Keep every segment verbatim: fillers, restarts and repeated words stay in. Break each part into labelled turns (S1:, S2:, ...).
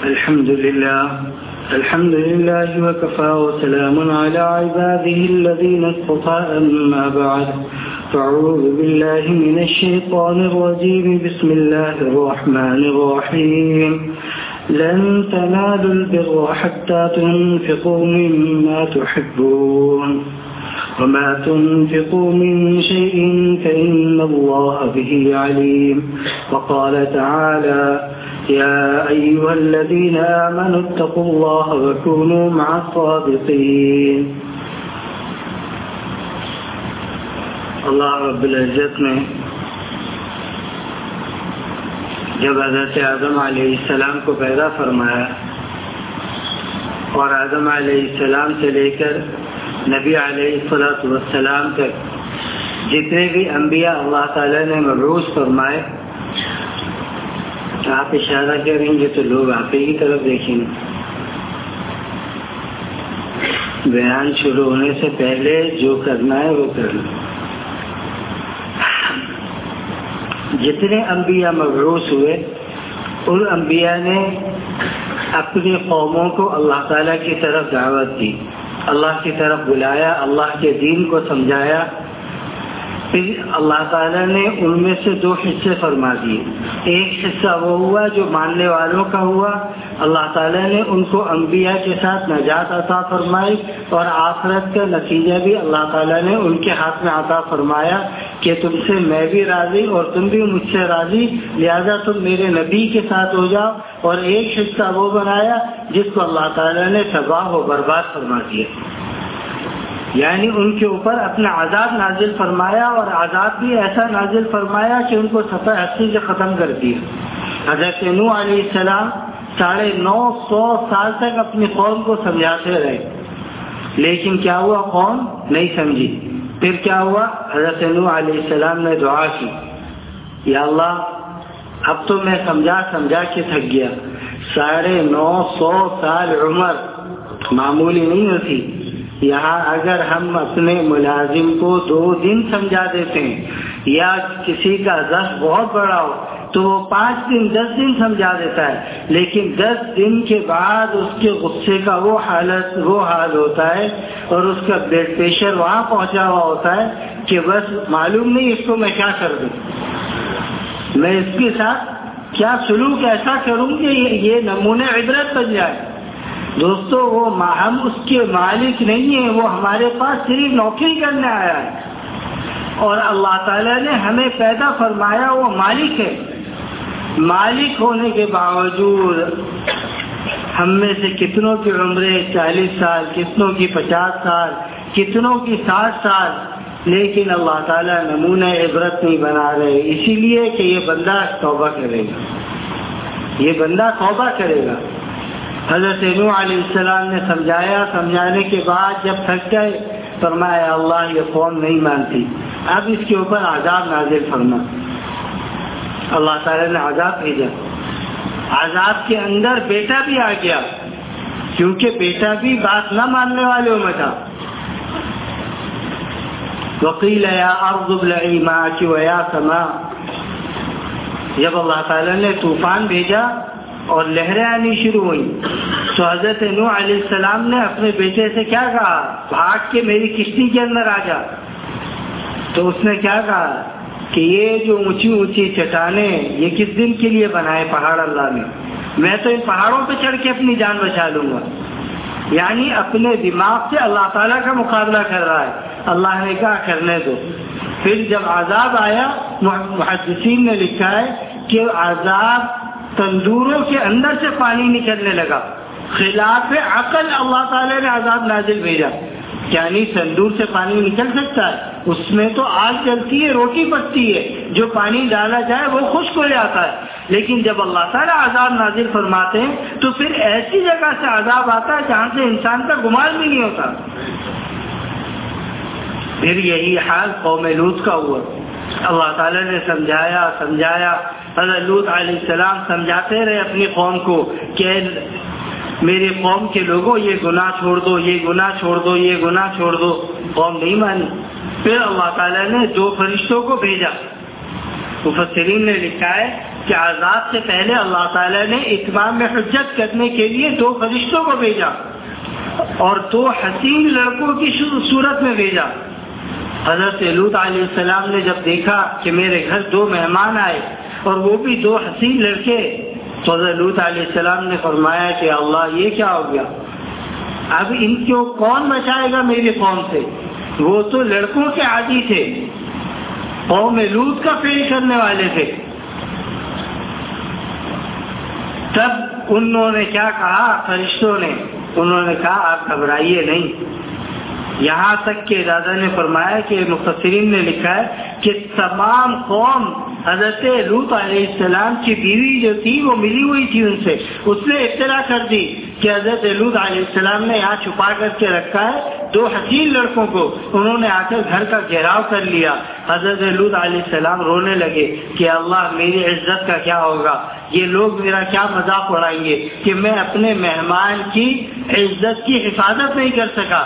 S1: الحمد لله الحمد لله وكفى وسلام على عباده الذين اصطفى أما بعد فأعوذ بالله من الشيطان الرجيم بسم الله الرحمن الرحيم لن تنالوا البر حتى تنفقوا مما تحبون وما تنفقوا من شيء فإن الله به عليم وقال تعالى يا أيها الذين آمنوا اتقوا الله وكونوا مع الصادقين. اللہ رب العزت نے جب حضرت آدم علیہ السلام کو پیدا فرمایا اور آدم علیہ السلام سے لے کر نبی علیہ الصلوۃ والسلام تک جتنے بھی انبیاء اللہ تعالیٰ نے مبعوث فرمائے، آپ اشارہ کریں گے تو لوگ آپ ہی طرف دیکھیں گے. بیان شروع ہونے سے پہلے جو کرنا ہے وہ کرنا. جتنے انبیاء مبعوث ہوئے ان انبیاء نے اپنی قوموں کو اللہ تعالیٰ کی طرف دعوت دی، اللہ کی طرف بلایا، اللہ کے دین کو سمجھایا. پھر اللہ تعالیٰ نے ان میں سے دو حصے فرما دیے. ایک حصہ وہ ہوا جو ماننے والوں کا ہوا، اللہ تعالیٰ نے ان کو انبیاء کے ساتھ نجات عطا فرمائی اور آخرت کا نتیجہ بھی اللہ تعالیٰ نے ان کے ہاتھ میں عطا فرمایا کہ تم سے میں بھی راضی اور تم بھی مجھ سے راضی، لہذا تم میرے نبی کے ساتھ ہو جاؤ. اور ایک حصہ وہ بنایا جس کو اللہ تعالیٰ نے تباہ و برباد فرما دیا، یعنی ان کے اوپر اپنا عذاب نازل فرمایا اور عذاب بھی ایسا نازل فرمایا کہ ان کو سطح ہستی سے ختم کر دیا. حضرت نوح علیہ السلام ساڑھے نو سو سال تک اپنی قوم کو سمجھاتے رہے، لیکن کیا ہوا؟ قوم نہیں سمجھی. پھر کیا ہوا؟ حضرت نوح علیہ السلام نے دعا کی، یا اللہ اب تو میں سمجھا سمجھا کے تھک گیا. ساڑھے نو سو سال عمر معمولی نہیں ہوتی. یہاں اگر ہم اپنے ملازم کو دو دن سمجھا دیتے ہیں یا کسی کا دس بہت بڑا ہو تو وہ پانچ دن دس دن سمجھا دیتا ہے، لیکن دس دن کے بعد اس کے غصے کا وہ حالت وہ حال ہوتا ہے اور اس کا بلڈ پریشر وہاں پہنچا ہوا ہوتا ہے کہ بس معلوم نہیں اس کو میں کیا کر دوں، میں اس کے ساتھ کیا سلوک ایسا کروں کہ یہ نمونہ عبرت بن جائے. دوستو وہ ہم اس کے مالک نہیں ہیں، وہ ہمارے پاس صرف نوکری کرنے آیا ہے اور اللہ تعالیٰ نے ہمیں پیدا فرمایا، وہ مالک ہے. مالک ہونے کے باوجود ہم میں سے کتنوں کی عمریں چالیس سال، کتنوں کی پچاس سال، کتنوں کی ساٹھ سال، لیکن اللہ تعالیٰ نمونہ عبرت نہیں بنا رہے، اسی لیے کہ یہ بندہ توبہ کرے گا، یہ بندہ توبہ کرے گا. حضرت نوح علیہ السلام نے سمجھایا، سمجھانے کے بعد جب تھک گئے فرمایا اللہ یہ قوم نہیں مانتی، اب اس کے اوپر عذاب نازل فرما. اللہ تعالیٰ نے عذاب بھیجا. عذاب کے اندر بیٹا بھی آ گیا کیونکہ بیٹا بھی بات نہ ماننے والوں میں تھا. وقیل یا ارض ابلعی ماءک ویا سماء، جب اللہ تعالیٰ نے طوفان بھیجا اور لہریں آنی شروع ہوئی تو حضرت نوح علیہ السلام نے اپنے بیٹے سے کیا کہا؟ بھاگ کے میری کشتی کے اندر آ جا. تو اس نے کیا کہا کہ یہ جو اونچی اونچی چٹانیں یہ کس دن کے لیے بنائے پہاڑ اللہ نے، میں تو ان پہاڑوں پہ چڑھ کے اپنی جان بچا لوں گا. یعنی اپنے دماغ سے اللہ تعالیٰ کا مقابلہ کر رہا ہے. اللہ نے کہا کرنے دو. پھر جب عذاب آیا محدثین نے لکھا ہے کہ عذاب تندوروں کے اندر سے پانی نکلنے لگا، خلاف عقل اللہ تعالیٰ نے عذاب نازل بھیجا. یعنی تندور سے پانی نکل سکتا ہے، اس میں تو آگ جلتی ہے، روٹی پکتی ہے، جو پانی ڈالا جائے وہ خشک ہو جاتا ہے. لیکن جب اللہ تعالیٰ عذاب نازل فرماتے ہیں تو پھر ایسی جگہ سے عذاب آتا ہے جہاں سے انسان کا گمان بھی نہیں ہوتا. پھر یہی حال قوم لوط کا ہوا. اللہ تعالیٰ نے سمجھایا سمجھایا حضرت لوط علیہ السلام سمجھاتے رہے اپنی قوم کو کہ میرے قوم کے لوگوں یہ گناہ چھوڑ دو، یہ گناہ چھوڑ دو، یہ گناہ چھوڑ دو. قوم نہیں مانی. پھر اللہ تعالیٰ نے دو فرشتوں کو بھیجا. مفسرین نے لکھا ہے کہ عذاب سے پہلے اللہ تعالیٰ نے اتمام حجت کرنے کے لیے دو فرشتوں کو بھیجا اور دو حسین لڑکوں کی صورت میں بھیجا۔ حضرت لوط علیہ السلام نے جب دیکھا کہ میرے گھر دو مہمان آئے اور وہ بھی دو حسین لڑکے، تو حضرت لوط علیہ السلام نے فرمایا کہ اللہ یہ کیا ہو گیا، اب ان کو کون بچائے گا میری قوم سے؟ وہ تو لڑکوں کے عادی تھے، قوم لوط کا فعل کرنے والے تھے۔ تب انہوں نے کیا کہا، فرشتوں نے انہوں نے کہا آپ گھبرائیے نہیں، یہاں تک کہ دادا نے فرمایا کہ مفسرین نے لکھا ہے کہ تمام قوم حضرت لوط علیہ السلام کی بیوی جو تھی وہ ملی ہوئی تھی ان سے، اس نے اطلاع کر دی کہ حضرت لوط علیہ السلام نے یہاں چھپا کر کے رکھا ہے دو حسین لڑکوں کو۔ انہوں نے آ کر گھر کا گھیراؤ کر لیا۔ حضرت لوط علیہ السلام رونے لگے کہ اللہ میری عزت کا کیا ہوگا، یہ لوگ میرا کیا مذاق اڑائیں گے کہ میں اپنے مہمان کی عزت کی حفاظت نہیں کر سکا۔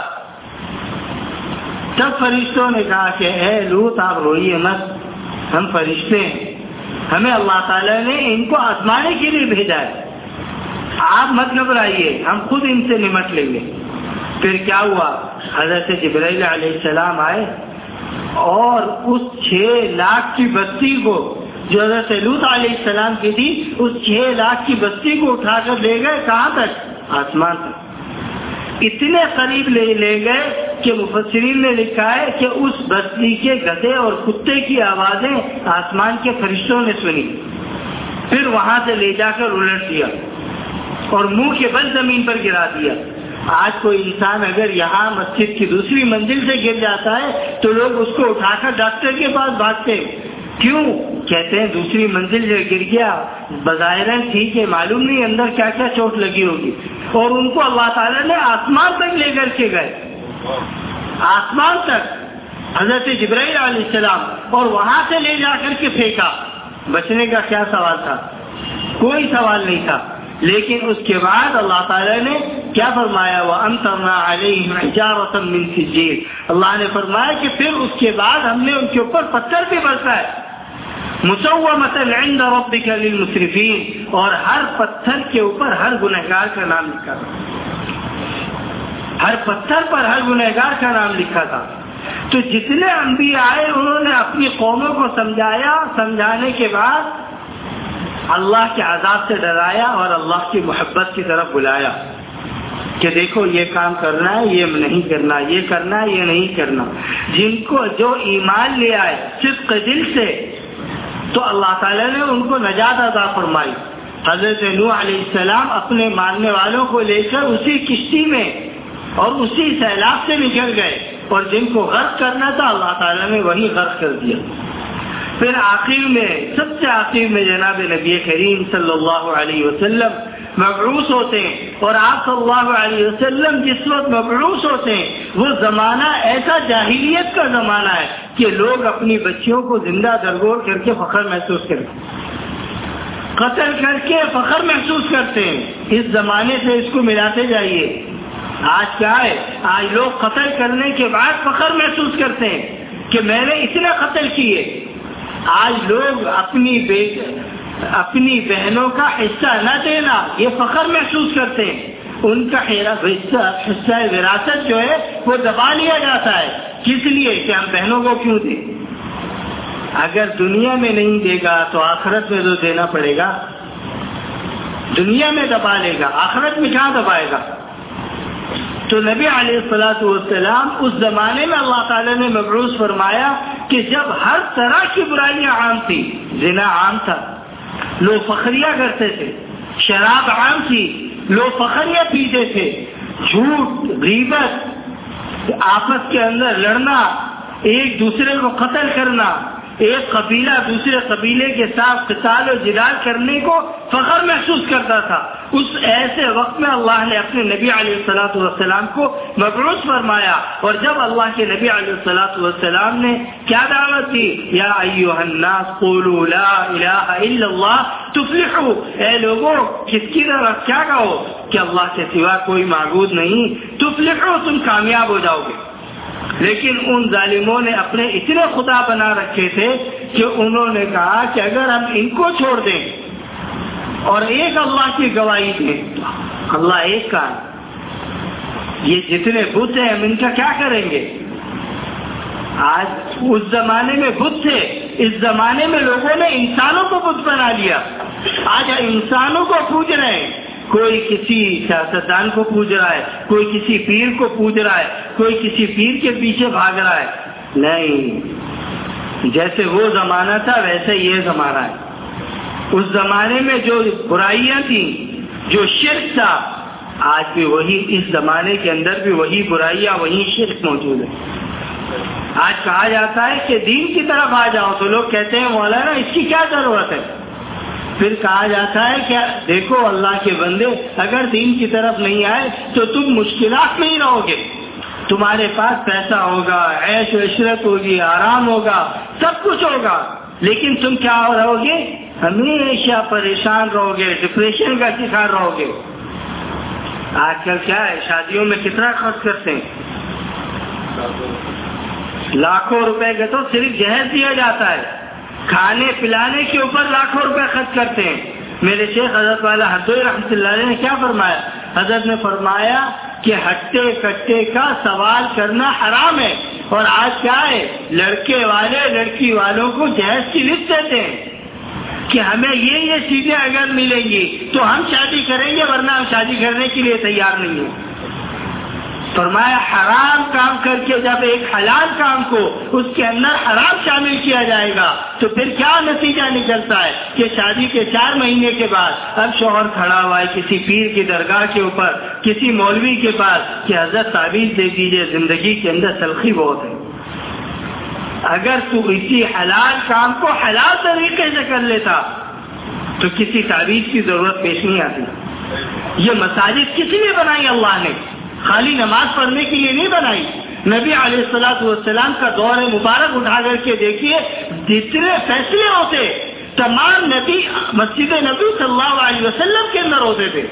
S1: تب فرشتوں نے کہا کہ اے لوط آپ روئیے مت، ہم فرشتے ہیں، ہمیں اللہ تعالیٰ نے ان کو آزمانے کے لیے بھیجا ہے، آپ مت گھبرائیے، ہم خود ان سے نمٹ لیں گے۔ پھر کیا ہوا، حضرت جبرائیل علیہ السلام آئے اور اس چھ لاکھ کی بستی کو جو حضرت لوط علیہ السلام کی تھی، اس چھ لاکھ کی بستی کو اٹھا کر لے گئے کہاں تک؟ آسمان تک۔ اتنے قریب لے لے گئے کہ مفسرین نے لکھا ہے کہ اس بستی کے گدھے اور کتے کی آوازیں آسمان کے فرشتوں نے سنی، پھر وہاں سے لے جا کر الٹ دیا اور منہ کے بل زمین پر گرا دیا۔ آج کوئی انسان اگر یہاں مسجد کی دوسری منزل سے گر جاتا ہے تو لوگ اس کو اٹھا کر ڈاکٹر کے پاس بھاگتے، کیوں؟ کہتے ہیں دوسری منزل سے گر گیا، بظاہراً ٹھیک ہے، معلوم نہیں اندر کیا کیا چوٹ لگی ہوگی۔ اور ان کو اللہ تعالیٰ نے آسمان تک لے کر کے گئے، آسمان تک حضرت جبرائیل علیہ السلام، اور وہاں سے لے جا کر کے پھینکا۔ بچنے کا کیا سوال تھا؟ کوئی سوال نہیں تھا۔ لیکن اس کے بعد اللہ تعالیٰ نے کیا فرمایا، وَأَمْطَرْنَا عَلَيْهِمْ حِجَارَةً مِّن سِجِّيلٍ، اللہ نے فرمایا کہ پھر اس کے بعد ہم نے ان کے اوپر پتھر بھی برسائے، مُسَوَّمَةً عِندَ رَبِّكَ لِلْمُسْرِفِينَ، اور ہر پتھر کے اوپر ہر گنہگار کا نام لکھا تھا، ہر پتھر پر ہر گنہگار کا نام لکھا تھا۔ تو جتنے انبیاء آئے انہوں نے اپنی قوموں کو سمجھایا، سمجھانے کے بعد اللہ کے عذاب سے ڈرایا اور اللہ کی محبت کی طرف بلایا کہ دیکھو یہ کام کرنا ہے، یہ نہیں کرنا، یہ کرنا ہے، یہ نہیں کرنا۔ جن کو جو ایمان لے آئے صدق دل سے تو اللہ تعالیٰ نے ان کو نجات عطا فرمائی۔ حضرت نوح علیہ السلام اپنے ماننے والوں کو لے کر اسی کشتی میں اور اسی سیلاب سے نکل گئے، اور جن کو غرق کرنا تھا اللہ تعالیٰ نے وہی غرق کر دیا۔ پھر آخر میں سب سے آخر میں جناب نبی کریم صلی اللہ علیہ وسلم مبعوث ہوتے ہیں، اور آپ صلی اللہ علیہ وسلم جس وقت مبعوث ہوتے ہیں وہ زمانہ ایسا جاہلیت کا زمانہ ہے کہ لوگ اپنی بچیوں کو زندہ درگور کر کے فخر محسوس کرتے ہیں، قتل کر کے فخر محسوس کرتے ہیں۔ اس زمانے سے اس کو ملاتے جائیے۔ آج کیا ہے، آج لوگ قتل کرنے کے بعد فخر محسوس کرتے ہیں کہ میں نے اتنے قتل کیے۔ آج لوگ اپنی بیٹ اپنی بہنوں کا حصہ نہ دینا یہ فخر محسوس کرتے ہیں، ان کا حصہ حصہ وراثت جو ہے وہ دبا لیا جاتا ہے، کس لیے کہ ہم بہنوں کو کیوں دیں؟ اگر دنیا میں نہیں دے گا تو آخرت میں تو دینا پڑے گا۔ دنیا میں دبا لے گا، آخرت میں کہاں دبائے گا؟ تو نبی علیہ الصلوۃ والسلام اس زمانے میں اللہ تعالیٰ نے مبعوث فرمایا کہ جب ہر طرح کی برائیاں عام تھی، زنا عام تھا، لوگ فخریہ کرتے تھے، شراب عام تھی، لوگ فخریہ پیتے تھے، جھوٹ، غیبت، آپس کے اندر لڑنا، ایک دوسرے کو قتل کرنا، ایک قبیلہ دوسرے قبیلے کے ساتھ قتال و جدال کرنے کو فخر محسوس کرتا تھا۔ اس ایسے وقت میں اللہ نے اپنے نبی علیہ الصلوۃ والسلام کو مبعوث فرمایا، اور جب اللہ کے نبی علیہ الصلوۃ والسلام نے کیا دعوت دی، یا ایھا الناس قولوا لا الہ الا اللہ تفلحوا، اے لوگوں کس کی طرف کیا کہو کہ اللہ کے سوا کوئی معبود نہیں، تفلحوا تم کامیاب ہو جاؤ گے۔ لیکن ان ظالموں نے اپنے اتنے خدا بنا رکھے تھے کہ انہوں نے کہا کہ اگر ہم ان کو چھوڑ دیں اور ایک اللہ کی گواہی دیں، اللہ ایک کا، یہ جتنے بت ہیں ہم ان کا کیا کریں گے؟ آج اس زمانے میں بت تھے، اس زمانے میں لوگوں نے انسانوں کو بت بنا لیا. آج انسانوں کو پوج رہے ہیں، کوئی کسی سیاستدان کو پوج رہا ہے، کوئی کسی پیر کو پوج رہا ہے، کوئی کسی پیر کے پیچھے بھاگ رہا ہے. نہیں، جیسے وہ زمانہ تھا ویسے یہ زمانہ ہے. اس زمانے میں جو برائیاں تھیں، جو شرک تھا، آج بھی وہی، اس زمانے کے اندر بھی وہی برائیاں، وہی شرک موجود ہے. آج کہا جاتا ہے کہ دین کی طرف آ جاؤ تو لوگ کہتے ہیں مولانا اس کی کیا ضرورت ہے. پھر کہا جاتا ہے کہ دیکھو اللہ کے بندے، اگر دین کی طرف نہیں آئے تو تم مشکلات میں ہی رہو گے. تمہارے پاس پیسہ ہوگا، عیش و عشرت ہوگی، آرام ہوگا، سب کچھ ہوگا، لیکن تم کیا رہو گے؟ ہمیشہ پریشان رہو گے، ڈپریشن کا شکار رہو گے. آج کل کیا ہے، شادیوں میں کتنا خرچ کرتے ہیں؟ لاکھوں روپے کا تو صرف جہیز دیا جاتا ہے، کھانے پلانے کے اوپر لاکھوں روپے خرچ کرتے ہیں. میرے شیخ حضرت والا حدوئی رحمۃ اللہ علیہ نے کیا فرمایا؟ حضرت نے فرمایا کہ ہٹے کٹے کا سوال کرنا حرام ہے. اور آج کیا ہے، لڑکے والے لڑکی والوں کو جہیز کی لسٹ دیتے ہیں کہ ہمیں یہ یہ چیزیں اگر ملیں گی تو ہم شادی کریں گے، ورنہ ہم شادی کرنے کے لیے تیار نہیں ہیں. فرمایا حرام کام کر کے جب ایک حلال کام کو اس کے اندر حرام شامل کیا جائے گا تو پھر کیا نتیجہ نکلتا ہے کہ شادی کے چار مہینے کے بعد اب شوہر کھڑا ہوا ہے کسی پیر کی درگاہ کے اوپر، کسی مولوی کے پاس کہ حضرت تعویذ دے دیجیے، زندگی کے اندر تلخی بہت ہے. اگر تو اسی حلال کام کو حلال طریقے سے کر لیتا تو کسی تعویذ کی ضرورت پیش نہیں آتی. یہ مساجد کس لیے بنائی اللہ نے؟ خالی نماز پڑھنے کے لیے نہیں بنائی. نبی علیہ الصلوۃ والسلام کا دور مبارک اٹھا کر کے دیکھیے، جتنے فیصلے ہوتے تمام نبی مسجد نبی صلی اللہ علیہ وسلم کے اندر ہوتے تھے.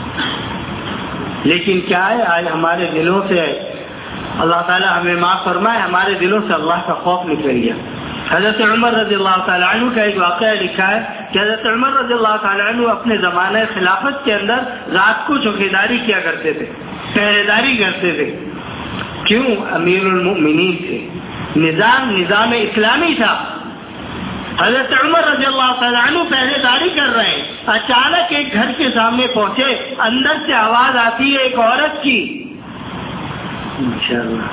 S1: لیکن کیا ہے، آج ہمارے دلوں سے، اللہ تعالیٰ ہمیں معاف فرمائے، ہمارے دلوں سے اللہ کا خوف نکل گیا. حضرت عمر رضی اللہ تعالیٰ عنہ کا ایک واقعہ لکھا ہے کہ حضرت عمر رضی اللہ تعالیٰ عنہ اپنے زمانہ خلافت کے اندر رات کو چوکیداری کیا کرتے تھے، پہرے داری کرتے تھے. کیوں؟ امیر المؤمنین تھے، نظام نظام اسلامی تھا. حضرت عمر رضی اللہ تعالیٰ عنہ پہرے داری کر رہے ہیں، اچانک ایک گھر کے سامنے پہنچے، اندر سے آواز آتی ہے ایک عورت کی، انشاءاللہ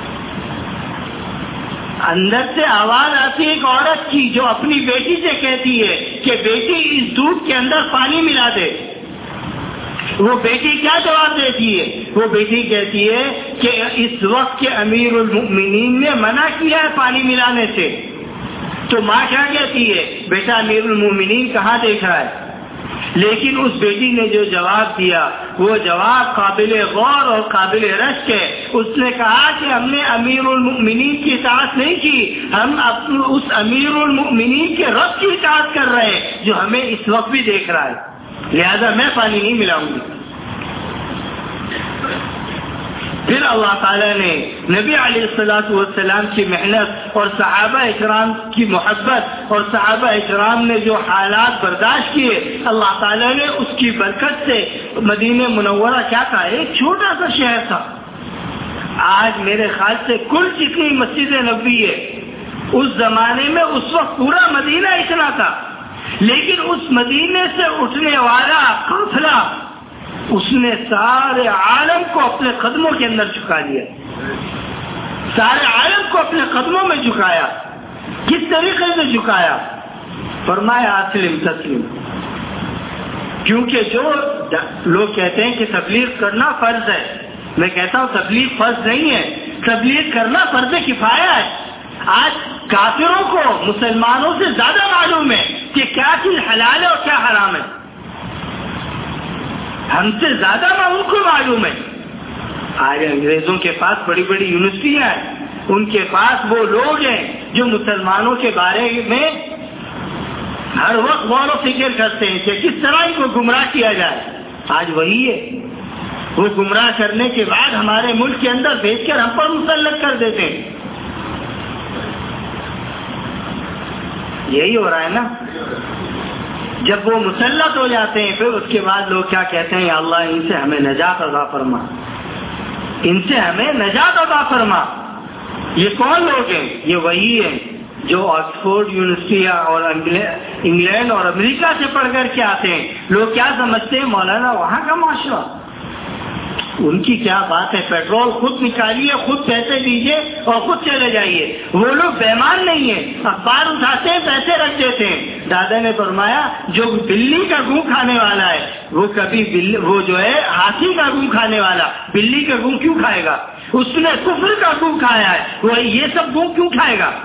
S1: اندر سے آواز آتی ہے ایک عورت کی جو اپنی بیٹی سے کہتی ہے کہ بیٹی اس دودھ کے اندر پانی ملا دے. وہ بیٹی کیا جواب دیتی ہے؟ وہ بیٹی کہتی ہے کہ اس وقت کے امیر المؤمنین نے منع کیا ہے پانی ملانے سے. تو ماں کیا کہتی ہے؟ بیٹا امیر المؤمنین کہاں دیکھ رہا ہے؟ لیکن اس بیٹی نے جو جواب دیا وہ جواب قابل غور اور قابل رشک ہے. اس نے کہا کہ ہم نے امیر المؤمنین کی اطاعت نہیں کی، ہم اس امیر المؤمنین کے رب کی اطاعت کر رہے ہیں جو ہمیں اس وقت بھی دیکھ رہا ہے، لہذا میں پانی نہیں ملاؤں گی. پھر اللہ تعالیٰ نے نبی علیہ الصلوۃ والسلام کی محنت اور صحابہ اکرام کی محبت اور صحابہ اکرام نے جو حالات برداشت کیے، اللہ تعالیٰ نے اس کی برکت سے مدینہ منورہ کیا تھا، ایک چھوٹا سا شہر تھا. آج میرے خیال سے کل جتنی مسجد نبوی ہے اس زمانے میں اس وقت پورا مدینہ اتنا تھا، لیکن اس مدینے سے اٹھنے والا قافلہ اس نے سارے عالم کو اپنے قدموں کے اندر جھکا لیا، سارے عالم کو اپنے قدموں میں جھکایا. کس طریقے سے جھکایا؟ فرمایا اسلم تسلیم. کیونکہ جو لوگ کہتے ہیں کہ تبلیغ کرنا فرض ہے، میں کہتا ہوں تبلیغ فرض نہیں ہے، تبلیغ کرنا فرض کفایہ ہے. آج کافروں کو مسلمانوں سے زیادہ معلوم ہے کہ کیا چیز حلال ہے اور کیا حرام ہے، ہم سے زیادہ ان کو معلوم ہے. آج انگریزوں کے پاس بڑی بڑی یونیورسٹیاں ہیں، ان کے پاس وہ لوگ ہیں جو مسلمانوں کے بارے میں ہر وقت غور و فکر کرتے ہیں کہ کس طرح ان کو گمراہ کیا جائے. آج وہی ہے، وہ گمراہ کرنے کے بعد ہمارے ملک کے اندر بھیج کر ہم پر مسلط کر دیتے ہیں. یہی ہو رہا ہے نا. جب وہ مسلط ہو جاتے ہیں پھر اس کے بعد لوگ کیا کہتے ہیں, یا اللہ ان سے ہمیں نجات عطا فرما, ان سے ہمیں نجات عطا فرما. یہ کون لوگ ہیں؟ یہ وہی ہیں جو آکسفورڈ یونیورسٹی اور انگلینڈ اور امریکہ سے پڑھ کر کے آتے ہیں. لوگ کیا سمجھتے ہیں, مولانا وہاں کا معاشرہ, ان کی کیا بات ہے, پیٹرول خود نکالیے, خود پیسے دیجیے اور خود چلے جائیے. وہ لوگ بیمان نہیں ہیں, اخبار اٹھاتے ہیں, پیسے رکھ دیتے ہیں. دادا نے فرمایا جو بلی کا گوں کھانے والا ہے وہ کبھی بلی, وہ جو ہے ہاتھی کا گوں کھانے والا بلی کا گوں کیوں کھائے گا؟ اس نے کفر کا گوں کھایا ہے, وہ یہ سب گوں کیوں کھائے گا؟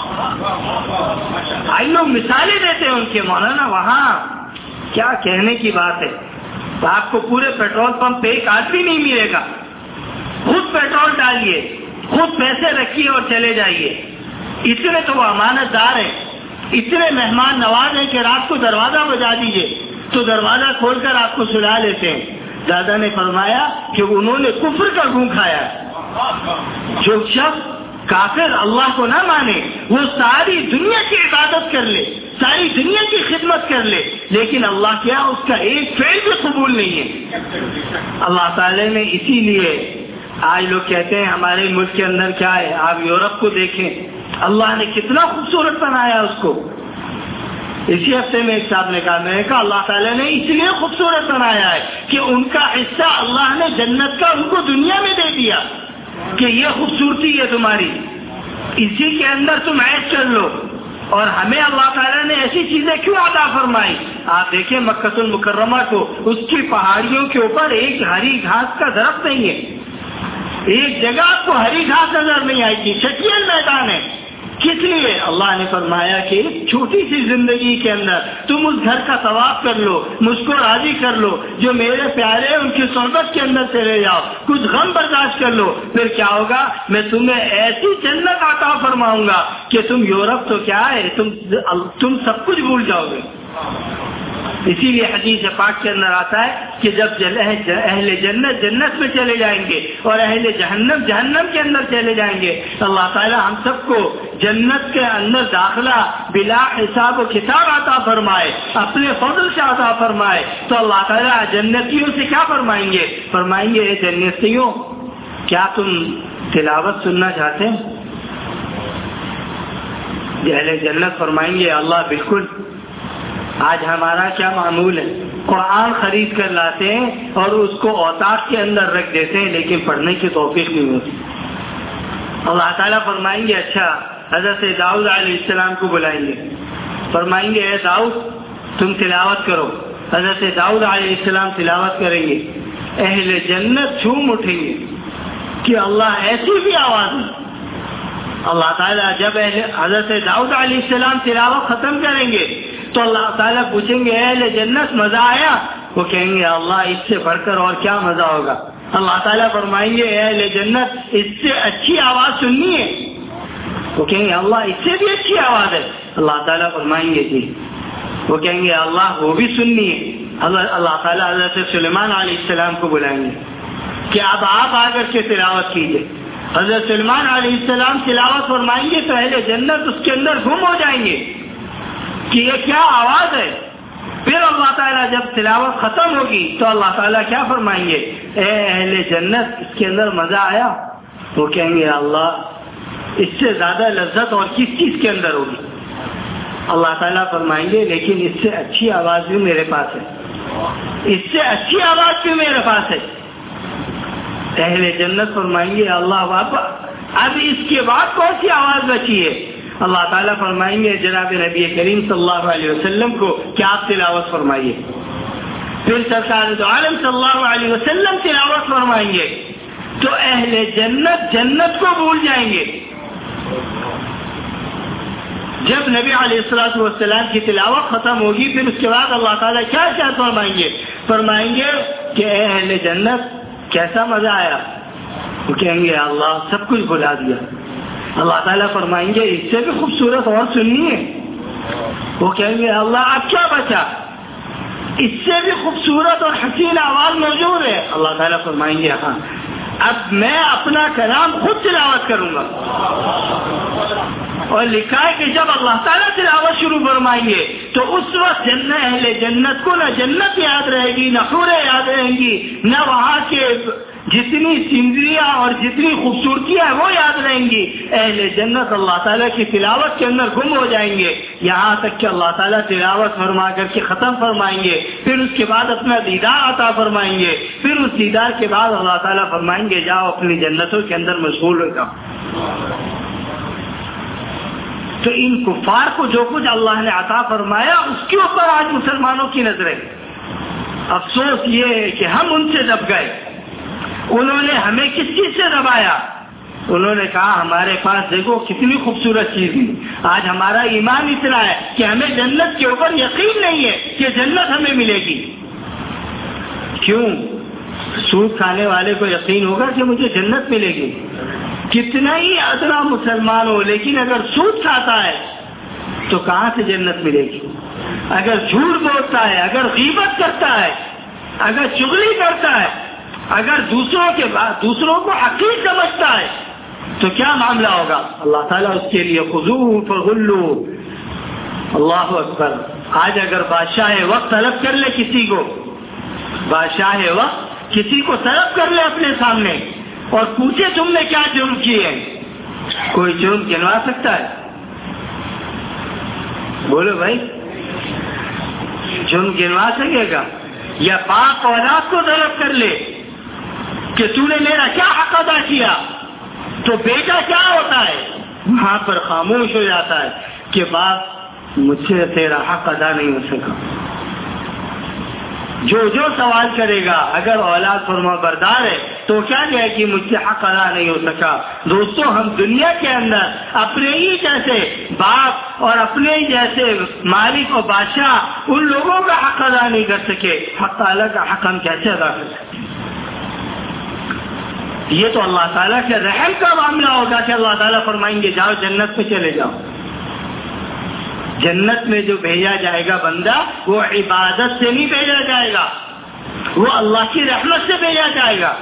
S1: آئی لوگ مثالیں دیتے ہیں ان کے. مولانا وہاں کیا کہنے کی بات ہے, آپ کو پورے پیٹرول پمپ پہ ایک آدمی نہیں ملے گا. خود پیٹرول ڈالیے, خود پیسے رکھیے اور چلے جائیے. اتنے تو وہ امانت دار ہیں, اتنے مہمان نواز ہیں کہ رات کو دروازہ بجا دیجیے تو دروازہ کھول کر آپ کو سلا لیتے ہیں. دادا نے فرمایا کہ انہوں نے کفر کا گوں کھایا. جو شخص کافر اللہ کو نہ مانے وہ ساری دنیا کی عبادت کر لے, ساری دنیا کی خدمت کر لے, لیکن اللہ کیا اس کا ایک فعل بھی قبول نہیں ہے. اللہ تعالی نے اسی لیے آج لوگ کہتے ہیں ہمارے ملک کے اندر کیا ہے, آپ یورپ کو دیکھیں, اللہ نے کتنا خوبصورت بنایا اس کو. اسی ہفتے میں ایک صاحب نے کہا, میں نے کہا اللہ تعالیٰ نے اس لیے خوبصورت بنایا ہے کہ ان کا حصہ اللہ نے جنت کا ان کو دنیا میں دے دیا کہ یہ خوبصورتی ہے تمہاری, اسی کے اندر تم عیش کر لو. اور ہمیں اللہ تعالیٰ نے ایسی چیزیں کیوں عطا فرمائی؟ آپ دیکھیں مکہ المکرمہ کو, اس کی پہاڑیوں کے اوپر ایک ہری گھاس کا درخت نہیں ہے, ایک جگہ آپ کو ہری گھاس نظر نہیں آئے گی, چٹیل میدان ہے. کس لیے؟ اللہ نے فرمایا کہ ایک چھوٹی سی زندگی کے اندر تم اس گھر کا طواف کر لو, مجھ کو راضی کر لو, جو میرے پیارے ان کی صحبت کے اندر چلے جاؤ, کچھ غم برداشت کر لو, پھر کیا ہوگا, میں تمہیں ایسی جنت عطا فرماؤں گا کہ تم یورپ تو کیا ہے, تم تم سب کچھ بھول جاؤ گے. اسی لیے حدیث پاک کے اندر آتا ہے کہ جب اہل جنت جنت میں چلے جائیں گے اور اہل جہنم جہنم کے اندر چلے جائیں گے, اللہ تعالی ہم سب کو جنت کے اندر داخلہ بلا حساب و کتاب عطا فرمائے, اپنے فضل سے عطا فرمائے. تو اللہ تعالی جنتیوں سے کیا فرمائیں گے؟ فرمائیں گے, اے جنتیوں کیا تم تلاوت سننا چاہتے ہیں؟ اہل جنت فرمائیں گے, اللہ بالکل. آج ہمارا کیا معمول ہے, قرآن خرید کر لاتے ہیں اور اس کو اوتاق کے اندر رکھ دیتے ہیں, لیکن پڑھنے کی توفیق نہیں ہوتی. اللہ تعالیٰ فرمائیں گے اچھا حضرت داؤد علیہ السلام کو بلائیں گے, فرمائیں گے اے داؤد تم تلاوت کرو. حضرت داؤد علیہ السلام تلاوت کریں گے, اہل جنت جھوم اٹھیں گے کہ اللہ ایسی بھی آواز ہے. اللہ تعالیٰ جب حضرت داؤد علیہ السلام تلاوت ختم کریں گے تو اللہ تعالیٰ پوچھیں گے اہل جنت مزہ آیا؟ وہ کہیں گے اللہ اس سے بڑھ کر اور کیا مزہ ہوگا. اللہ تعالیٰ فرمائیں گے اہل جنت اس سے اچھی آواز سننی ہے؟ وہ کہیں گے اللہ اس سے بھی اچھی آواز ہے. اللہ تعالیٰ فرمائیں گے جی. وہ کہیں گے اللہ وہ بھی سننی ہے. اللہ تعالیٰ حضرت سلیمان علیہ السلام کو بلائیں گے کہ اب آپ آ کر کے تلاوت کیجیے. حضرت سلیمان علیہ السلام تلاوت فرمائیں گے تو اہل جنت اس کے اندر گم ہو جائیں گے کہ یہ کیا آواز ہے. پھر اللہ تعالیٰ جب تلاوت ختم ہوگی تو اللہ تعالیٰ کیا فرمائیں گے, اے اہل جنت اس کے اندر مزہ آیا؟ وہ کہیں گے اللہ اس سے زیادہ لذت اور کس چیز کے اندر ہوگی؟ اللہ تعالیٰ فرمائیں گے لیکن اس سے اچھی آواز بھی میرے پاس ہے, اس سے اچھی آواز بھی میرے پاس ہے. اہل جنت فرمائیں گے اللہ واپس اب اس کے بعد کون سی آواز بچی ہے؟ اللہ تعالیٰ فرمائیں گے جناب نبی کریم صلی اللہ علیہ وسلم کو کہ آپ تلاوت فرمائیے. پھر سرکار دو عالم صلی اللہ علیہ وسلم تلاوت فرمائیں گے تو اہل جنت جنت کو بھول جائیں گے. جب نبی علیہ الصلوۃ والسلام کی تلاوت ختم ہوگی پھر اس کے بعد اللہ تعالیٰ کیا کیا فرمائیں گے؟ فرمائیں گے کہ اے اہل جنت کیسا مزہ آیا؟ وہ کہیں گے اللہ سب کچھ بھلا دیا. اللہ تعالیٰ فرمائیں گے اس سے بھی خوبصورت اور سننی ہے؟ وہ کہیں گے اللہ اب کیا بچا؟ اس سے بھی خوبصورت اور حسین آواز موجود ہے. اللہ تعالیٰ فرمائیں گے ہاں اب میں اپنا کلام خود تلاوت کروں گا. اور لکھا ہے کہ جب اللہ تعالیٰ تلاوت شروع فرمائیں گے تو اس وقت جنت اہل جنت کو نہ جنت یاد رہے گی، نہ حوریں یاد رہیں گی، نہ وہاں کے جتنی سینریاں اور جتنی خوبصورتیاں ہیں وہ یاد رہیں گی. اہل جنت اللہ تعالیٰ کی تلاوت کے اندر گم ہو جائیں گے، یہاں تک کہ اللہ تعالیٰ تلاوت فرما کر کے ختم فرمائیں گے، پھر اس کے بعد اپنا دیدار عطا فرمائیں گے، پھر اس دیدار کے بعد اللہ تعالیٰ فرمائیں گے جاؤ اپنی جنتوں کے اندر مشغول ہو جاؤ. تو ان کفار کو جو کچھ اللہ نے عطا فرمایا اس کے اوپر آج مسلمانوں کی نظریں. افسوس یہ ہے کہ ہم ان سے دب گئے. انہوں نے ہمیں کس چیز سے دبایا؟ انہوں نے کہا ہمارے پاس دیکھو کتنی خوبصورت چیز ہے. آج ہمارا ایمان اتنا ہے کہ ہمیں جنت کے اوپر یقین نہیں ہے کہ جنت ہمیں ملے گی. کیوں؟ سود کھانے والے کو یقین ہوگا کہ مجھے جنت ملے گی. کتنا ہی ادنا مسلمان ہو لیکن اگر سود کھاتا ہے تو کہاں سے جنت ملے گی؟ اگر جھوٹ بولتا ہے، اگر غیبت کرتا ہے، اگر چغلی کرتا ہے، اگر دوسروں کے بعد دوسروں کو حقیر سمجھتا ہے تو کیا معاملہ ہوگا؟ اللہ تعالیٰ اس کے لیے خذوہ فغلوہ. اللہ اکبر. آج اگر بادشاہ وقت طلب کر لے کسی کو، بادشاہ وقت کسی کو طلب کر لے اپنے سامنے اور پوچھے تم نے کیا جرم کیے، کوئی جرم گنوا سکتا ہے؟ بولو بھائی، جرم گنوا سکے گا؟ یا پاک اولاد کو طلب کر لے کہ تو نے میرا کیا حق ادا کیا، تو بیٹا کیا ہوتا ہے؟ وہاں پر خاموش ہو جاتا ہے کہ باپ مجھ سے تیرا حق ادا نہیں ہو سکا. جو جو سوال کرے گا اگر اولاد فرما بردار ہے تو کیا کہے کہ مجھ سے حق ادا نہیں ہو سکا. دوستو، ہم دنیا کے اندر اپنے ہی جیسے باپ اور اپنے ہی جیسے مالک اور بادشاہ ان لوگوں کا حق ادا نہیں کر سکے، حق تعالیٰ کا حق ہم کیسے ادا کر سکتے؟ یہ تو اللہ تعالیٰ کے رحم کا معاملہ ہوگا کہ اللہ تعالیٰ فرمائیں گے جاؤ جنت میں چلے جاؤ. جنت میں جو بھیجا جائے گا بندہ وہ عبادت سے نہیں بھیجا جائے گا، وہ اللہ کی رحمت سے بھیجا جائے گا.